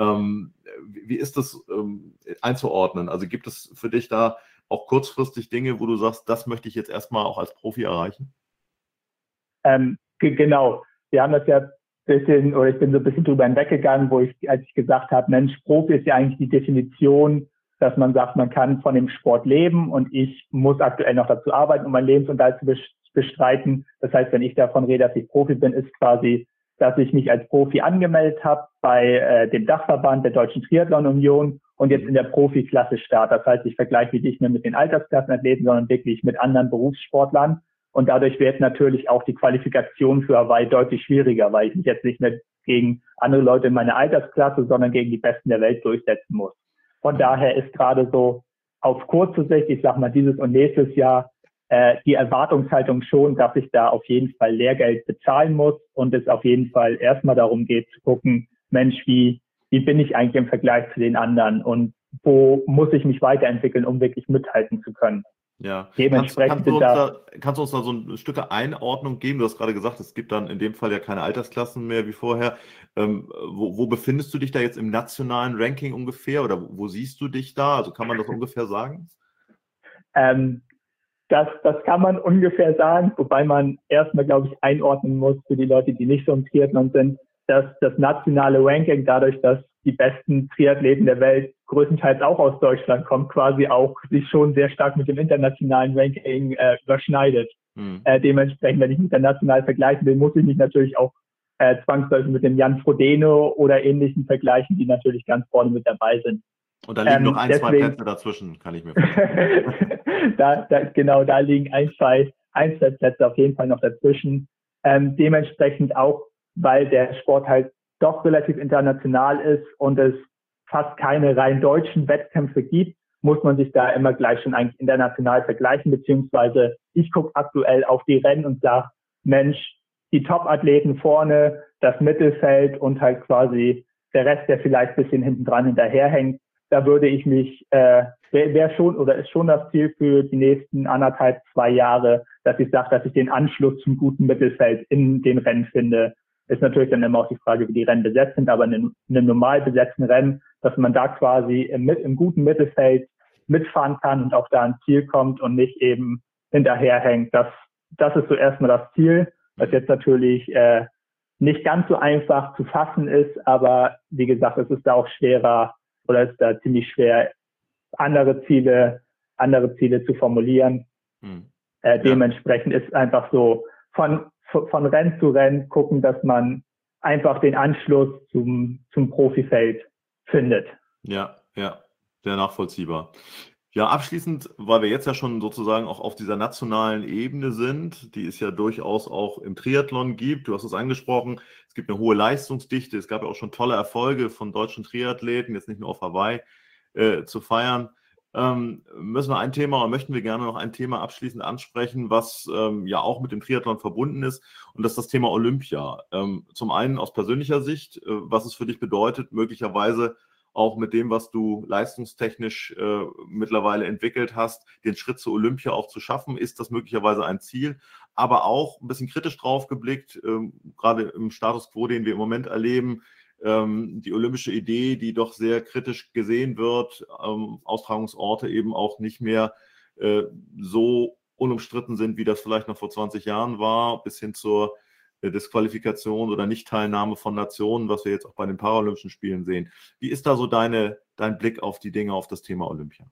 Wie ist das einzuordnen? Also gibt es für dich da auch kurzfristig Dinge, wo du sagst, das möchte ich jetzt erstmal auch als Profi erreichen? Genau. Wir haben das ja ich bin so ein bisschen drüber hinweggegangen, als ich gesagt habe, Mensch, Profi ist ja eigentlich die Definition, dass man sagt, man kann von dem Sport leben, und ich muss aktuell noch dazu arbeiten, um meinen Lebensunterhalt zu bestreiten. Das heißt, wenn ich davon rede, dass ich Profi bin, ist quasi, dass ich mich als Profi angemeldet habe bei dem Dachverband der Deutschen Triathlon Union und jetzt in der Profiklasse starte. Das heißt, ich vergleiche mich nicht mehr mit den Altersklassenathleten, sondern wirklich mit anderen Berufssportlern. Und dadurch wird natürlich auch die Qualifikation für Hawaii deutlich schwieriger, weil ich mich jetzt nicht mehr gegen andere Leute in meiner Altersklasse, sondern gegen die Besten der Welt durchsetzen muss. Von daher ist gerade so auf kurze Sicht, ich sag mal dieses und nächstes Jahr, die Erwartungshaltung schon, dass ich da auf jeden Fall Lehrgeld bezahlen muss und es auf jeden Fall erstmal darum geht zu gucken, Mensch, wie bin ich eigentlich im Vergleich zu den anderen und wo muss ich mich weiterentwickeln, um wirklich mithalten zu können. Ja, dementsprechend kannst du uns da so ein Stück Einordnung geben? Du hast gerade gesagt, es gibt dann in dem Fall ja keine Altersklassen mehr wie vorher. Wo befindest du dich da jetzt im nationalen Ranking ungefähr, oder wo siehst du dich da? Also kann man das ungefähr sagen? Das kann man ungefähr sagen, wobei man erstmal, glaube ich, einordnen muss für die Leute, die nicht so im Triathlon sind. dass das nationale Ranking dadurch, dass die besten Triathleten der Welt größtenteils auch aus Deutschland kommen, quasi auch sich schon sehr stark mit dem internationalen Ranking überschneidet. Dementsprechend, wenn ich international vergleichen will, muss ich mich natürlich auch zwangsläufig mit dem Jan Frodeno oder ähnlichen vergleichen, die natürlich ganz vorne mit dabei sind. Und da liegen noch ein, zwei Plätze dazwischen, kann ich mir vorstellen. Da liegen ein, zwei Plätze auf jeden Fall noch dazwischen. Dementsprechend auch, weil der Sport halt doch relativ international ist und es fast keine rein deutschen Wettkämpfe gibt, muss man sich da immer gleich schon eigentlich international vergleichen, beziehungsweise ich gucke aktuell auf die Rennen und sage, Mensch, die Top-Athleten vorne, das Mittelfeld und halt quasi der Rest, der vielleicht ein bisschen hinten dran hinterherhängt. Da würde ich mich, wäre schon oder ist schon das Ziel für die nächsten 1,5-2 Jahre, dass ich sage, dass ich den Anschluss zum guten Mittelfeld in den Rennen finde. Ist natürlich dann immer auch die Frage, wie die Rennen besetzt sind, aber in einem normal besetzten Rennen, dass man da quasi im guten Mittelfeld mitfahren kann und auch da ans Ziel kommt und nicht eben hinterherhängt. Das ist so erstmal das Ziel, was jetzt natürlich nicht ganz so einfach zu fassen ist, aber wie gesagt, es ist da auch schwerer oder ist da ziemlich schwer, andere Ziele zu formulieren. Dementsprechend ist einfach so von Rennen zu Rennen gucken, dass man einfach den Anschluss zum Profifeld findet. Ja, sehr nachvollziehbar. Ja, abschließend, weil wir jetzt ja schon sozusagen auch auf dieser nationalen Ebene sind, die es ja durchaus auch im Triathlon gibt. Du hast es angesprochen, es gibt eine hohe Leistungsdichte. Es gab ja auch schon tolle Erfolge von deutschen Triathleten, jetzt nicht nur auf Hawaii zu feiern. Möchten wir gerne noch ein Thema abschließend ansprechen, was ja auch mit dem Triathlon verbunden ist, und das ist das Thema Olympia. Zum einen aus persönlicher Sicht, was es für dich bedeutet, möglicherweise auch mit dem, was du leistungstechnisch mittlerweile entwickelt hast, den Schritt zur Olympia auch zu schaffen. Ist das möglicherweise ein Ziel? Aber auch ein bisschen kritisch drauf geblickt, gerade im Status quo, den wir im Moment erleben, die olympische Idee, die doch sehr kritisch gesehen wird, Austragungsorte eben auch nicht mehr so unumstritten sind, wie das vielleicht noch vor 20 Jahren war, bis hin zur Disqualifikation oder Nichtteilnahme von Nationen, was wir jetzt auch bei den Paralympischen Spielen sehen. Wie ist da so dein Blick auf die Dinge, auf das Thema Olympia?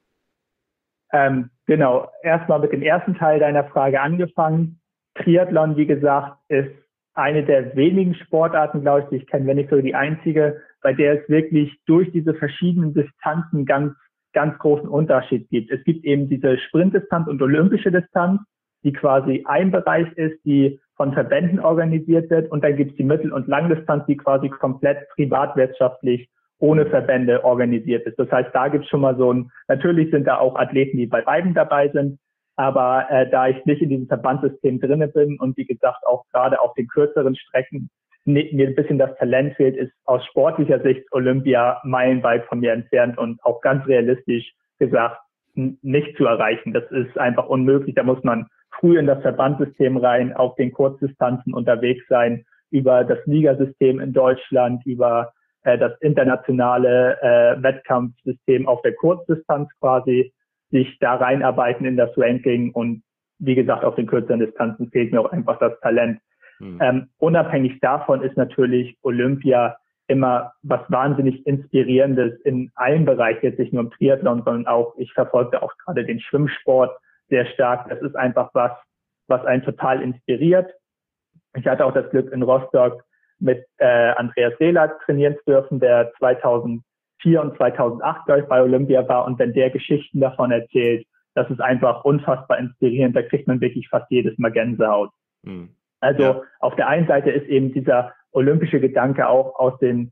Genau, erstmal mit dem ersten Teil deiner Frage angefangen. Triathlon, wie gesagt, ist eine der wenigen Sportarten, glaube ich, die ich kenne, wenn nicht sogar die einzige, bei der es wirklich durch diese verschiedenen Distanzen ganz, ganz großen Unterschied gibt. Es gibt eben diese Sprintdistanz und olympische Distanz, die quasi ein Bereich ist, die von Verbänden organisiert wird, und dann gibt es die Mittel- und Langdistanz, die quasi komplett privatwirtschaftlich ohne Verbände organisiert ist. Das heißt, da gibt es schon mal natürlich sind da auch Athleten, die bei beiden dabei sind, aber da ich nicht in diesem Verbandssystem drinne bin und wie gesagt auch gerade auf den kürzeren Strecken mir ein bisschen das Talent fehlt, ist aus sportlicher Sicht Olympia meilenweit von mir entfernt und auch ganz realistisch gesagt nicht zu erreichen. Das ist einfach unmöglich. Da muss man früh in das Verbandssystem rein, auf den Kurzdistanzen unterwegs sein, über das Ligasystem in Deutschland, über das internationale Wettkampfsystem auf der Kurzdistanz quasi, sich da reinarbeiten in das Ranking, und wie gesagt, auf den kürzeren Distanzen fehlt mir auch einfach das Talent. Unabhängig davon ist natürlich Olympia immer was wahnsinnig Inspirierendes in allen Bereichen, jetzt nicht nur im Triathlon, sondern auch, ich verfolge auch gerade den Schwimmsport sehr stark. Das ist einfach was einen total inspiriert. Ich hatte auch das Glück, in Rostock mit Andreas Seeler trainieren zu dürfen, der 2004 und 2008, glaube ich, bei Olympia war. Und wenn der Geschichten davon erzählt, das ist einfach unfassbar inspirierend. Da kriegt man wirklich fast jedes Mal Gänsehaut. Also auf der einen Seite ist eben dieser olympische Gedanke auch aus den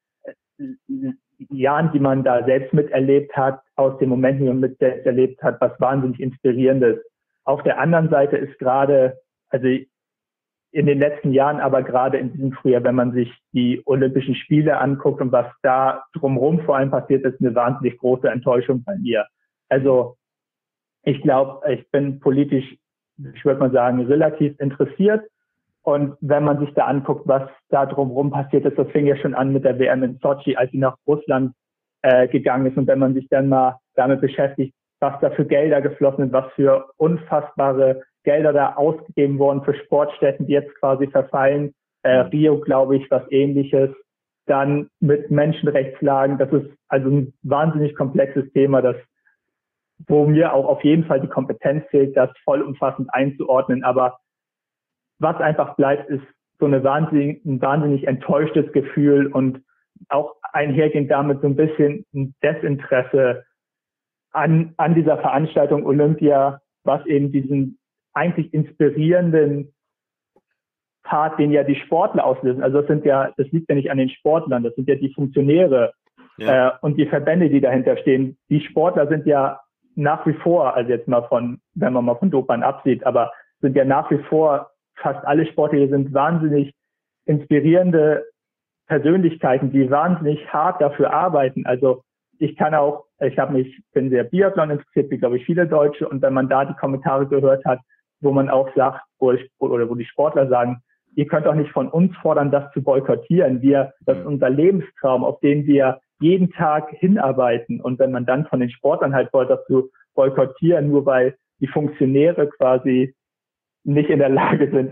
Jahren, die man da selbst miterlebt hat, aus den Momenten, die man mit selbst erlebt hat, was wahnsinnig Inspirierendes. Auf der anderen Seite ist gerade, also in den letzten Jahren, aber gerade in diesem Frühjahr, wenn man sich die Olympischen Spiele anguckt und was da drumherum vor allem passiert, ist eine wahnsinnig große Enttäuschung bei mir. Also ich glaube, ich bin politisch, ich würde mal sagen, relativ interessiert. Und wenn man sich da anguckt, was da drumherum passiert ist, das fing ja schon an mit der WM in Sochi, als sie nach Russland gegangen ist. Und wenn man sich dann mal damit beschäftigt, was da für Gelder geflossen sind, was für unfassbare Gelder da ausgegeben wurden für Sportstätten, die jetzt quasi verfallen, Rio, glaube ich, was Ähnliches. Dann mit Menschenrechtslagen. Das ist also ein wahnsinnig komplexes Thema, wo mir auch auf jeden Fall die Kompetenz fehlt, das vollumfassend einzuordnen. Aber was einfach bleibt, ist so ein wahnsinnig enttäuschtes Gefühl und auch einhergehend damit so ein bisschen ein Desinteresse an dieser Veranstaltung Olympia, was eben diesen eigentlich inspirierenden Part, den ja die Sportler auslösen. Also das liegt ja nicht an den Sportlern, das sind ja die Funktionäre und die Verbände, die dahinter stehen. Die Sportler sind ja nach wie vor, also jetzt mal wenn man mal von Dopern absieht, aber sind ja nach wie vor, fast alle Sportler hier sind wahnsinnig inspirierende Persönlichkeiten, die wahnsinnig hart dafür arbeiten. Also ich bin sehr Biathlon interessiert, wie glaube ich viele Deutsche, und wenn man da die Kommentare gehört hat, wo man auch sagt, oder wo die Sportler sagen, ihr könnt doch nicht von uns fordern, das zu boykottieren. Das ist unser Lebenstraum, auf den wir jeden Tag hinarbeiten. Und wenn man dann von den Sportlern halt wollte, das zu boykottieren, nur weil die Funktionäre quasi nicht in der Lage sind,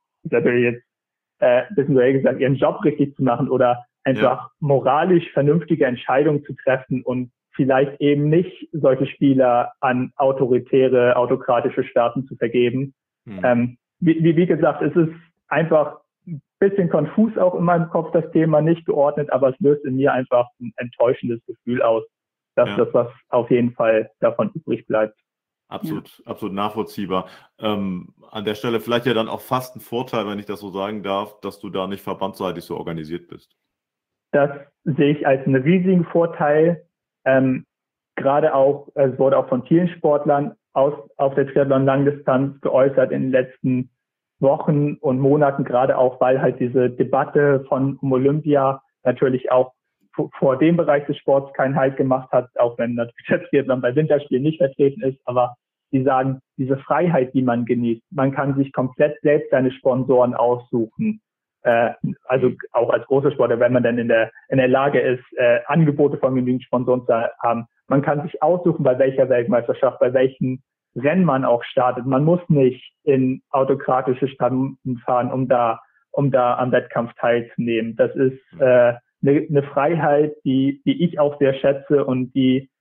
ein bisschen so gesagt, ihren Job richtig zu machen oder einfach moralisch vernünftige Entscheidungen zu treffen und vielleicht eben nicht solche Spieler an autokratische Staaten zu vergeben. Wie gesagt, es ist einfach ein bisschen konfus auch in meinem Kopf, das Thema, nicht geordnet, aber es löst in mir einfach ein enttäuschendes Gefühl aus, dass das, was auf jeden Fall davon übrig bleibt. Absolut nachvollziehbar. An der Stelle vielleicht ja dann auch fast ein Vorteil, wenn ich das so sagen darf, dass du da nicht verbandsseitig so organisiert bist. Das sehe ich als einen riesigen Vorteil. Gerade auch, es wurde auch von vielen Sportlern auf der Triathlon-Langdistanz geäußert in den letzten Wochen und Monaten, gerade auch, weil halt diese Debatte um Olympia natürlich auch vor dem Bereich des Sports keinen Halt gemacht hat, auch wenn natürlich der Triathlon bei Winterspielen nicht vertreten ist, aber die sagen, diese Freiheit, die man genießt, man kann sich komplett selbst seine Sponsoren aussuchen. Also auch als großer Sportler, wenn man dann in der Lage ist, Angebote von genügend Sponsoren zu haben. Man kann sich aussuchen, bei welcher Weltmeisterschaft, bei welchen Rennen man auch startet. Man muss nicht in autokratische Staaten fahren, um da am Wettkampf teilzunehmen. Das ist eine Freiheit, die ich auch sehr schätze und die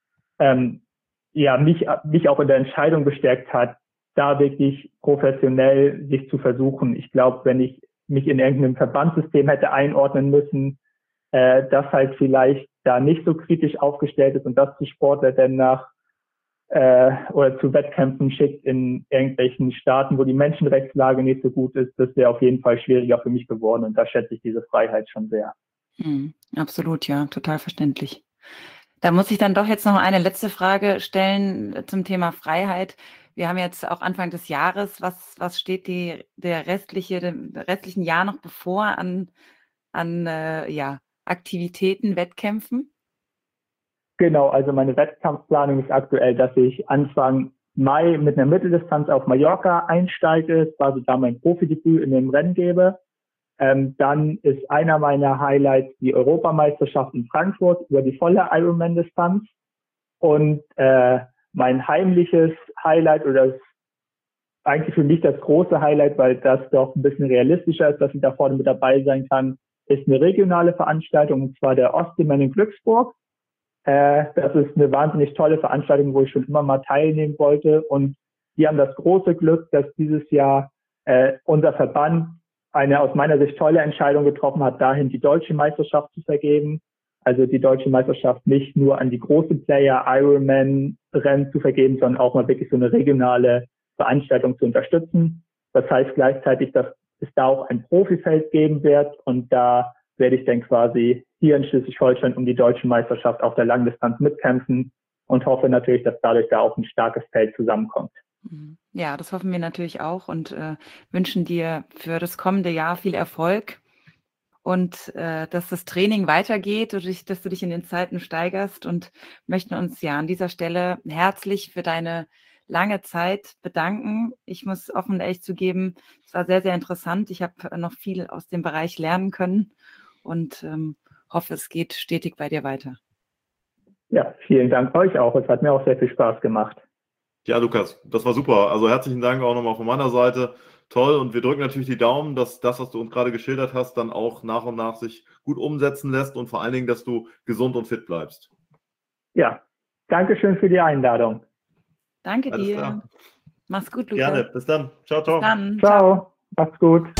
mich auch in der Entscheidung bestärkt hat, da wirklich professionell sich zu versuchen. Ich glaube, wenn ich mich in irgendeinem Verbandssystem hätte einordnen müssen, das halt vielleicht da nicht so kritisch aufgestellt ist und das die Sportler dann oder zu Wettkämpfen schickt in irgendwelchen Staaten, wo die Menschenrechtslage nicht so gut ist, das wäre auf jeden Fall schwieriger für mich geworden und da schätze ich diese Freiheit schon sehr. Absolut, ja, total verständlich. Da muss ich dann doch jetzt noch eine letzte Frage stellen zum Thema Freiheit. Wir haben jetzt auch Anfang des Jahres. Was steht dem restlichen Jahr noch bevor an Aktivitäten, Wettkämpfen? Genau, also meine Wettkampfplanung ist aktuell, dass ich Anfang Mai mit einer Mitteldistanz auf Mallorca einsteige, quasi da mein Profidebüt in dem Rennen gebe. Dann ist einer meiner Highlights die Europameisterschaft in Frankfurt über die volle Ironman-Distanz. Und mein heimliches Highlight oder eigentlich für mich das große Highlight, weil das doch ein bisschen realistischer ist, dass ich da vorne mit dabei sein kann, ist eine regionale Veranstaltung, und zwar der Ostseeman in Glücksburg. Das ist eine wahnsinnig tolle Veranstaltung, wo ich schon immer mal teilnehmen wollte. Und die haben das große Glück, dass dieses Jahr unser Verband eine aus meiner Sicht tolle Entscheidung getroffen hat, dahin die deutsche Meisterschaft zu vergeben. Also die deutsche Meisterschaft nicht nur an die großen Player Ironman-Rennen zu vergeben, sondern auch mal wirklich so eine regionale Veranstaltung zu unterstützen. Das heißt gleichzeitig, dass es da auch ein Profifeld geben wird und da werde ich dann quasi hier in Schleswig-Holstein um die deutsche Meisterschaft auf der Langdistanz mitkämpfen und hoffe natürlich, dass dadurch da auch ein starkes Feld zusammenkommt. Ja, das hoffen wir natürlich auch und wünschen dir für das kommende Jahr viel Erfolg und dass das Training weitergeht und dass du dich in den Zeiten steigerst und möchten uns ja an dieser Stelle herzlich für deine lange Zeit bedanken. Ich muss offen und ehrlich zugeben, es war sehr, sehr interessant. Ich habe noch viel aus dem Bereich lernen können und hoffe, es geht stetig bei dir weiter. Ja, vielen Dank euch auch. Es hat mir auch sehr viel Spaß gemacht. Ja, Lukas, das war super. Also herzlichen Dank auch nochmal von meiner Seite. toll. Und wir drücken natürlich die Daumen, dass das, was du uns gerade geschildert hast, dann auch nach und nach sich gut umsetzen lässt und vor allen Dingen, dass du gesund und fit bleibst. Ja, danke schön für die Einladung. Danke Alles dir. klar. Mach's gut, Lukas. Gerne. Bis dann. Ciao, ciao. Bis dann. Ciao. Macht's gut.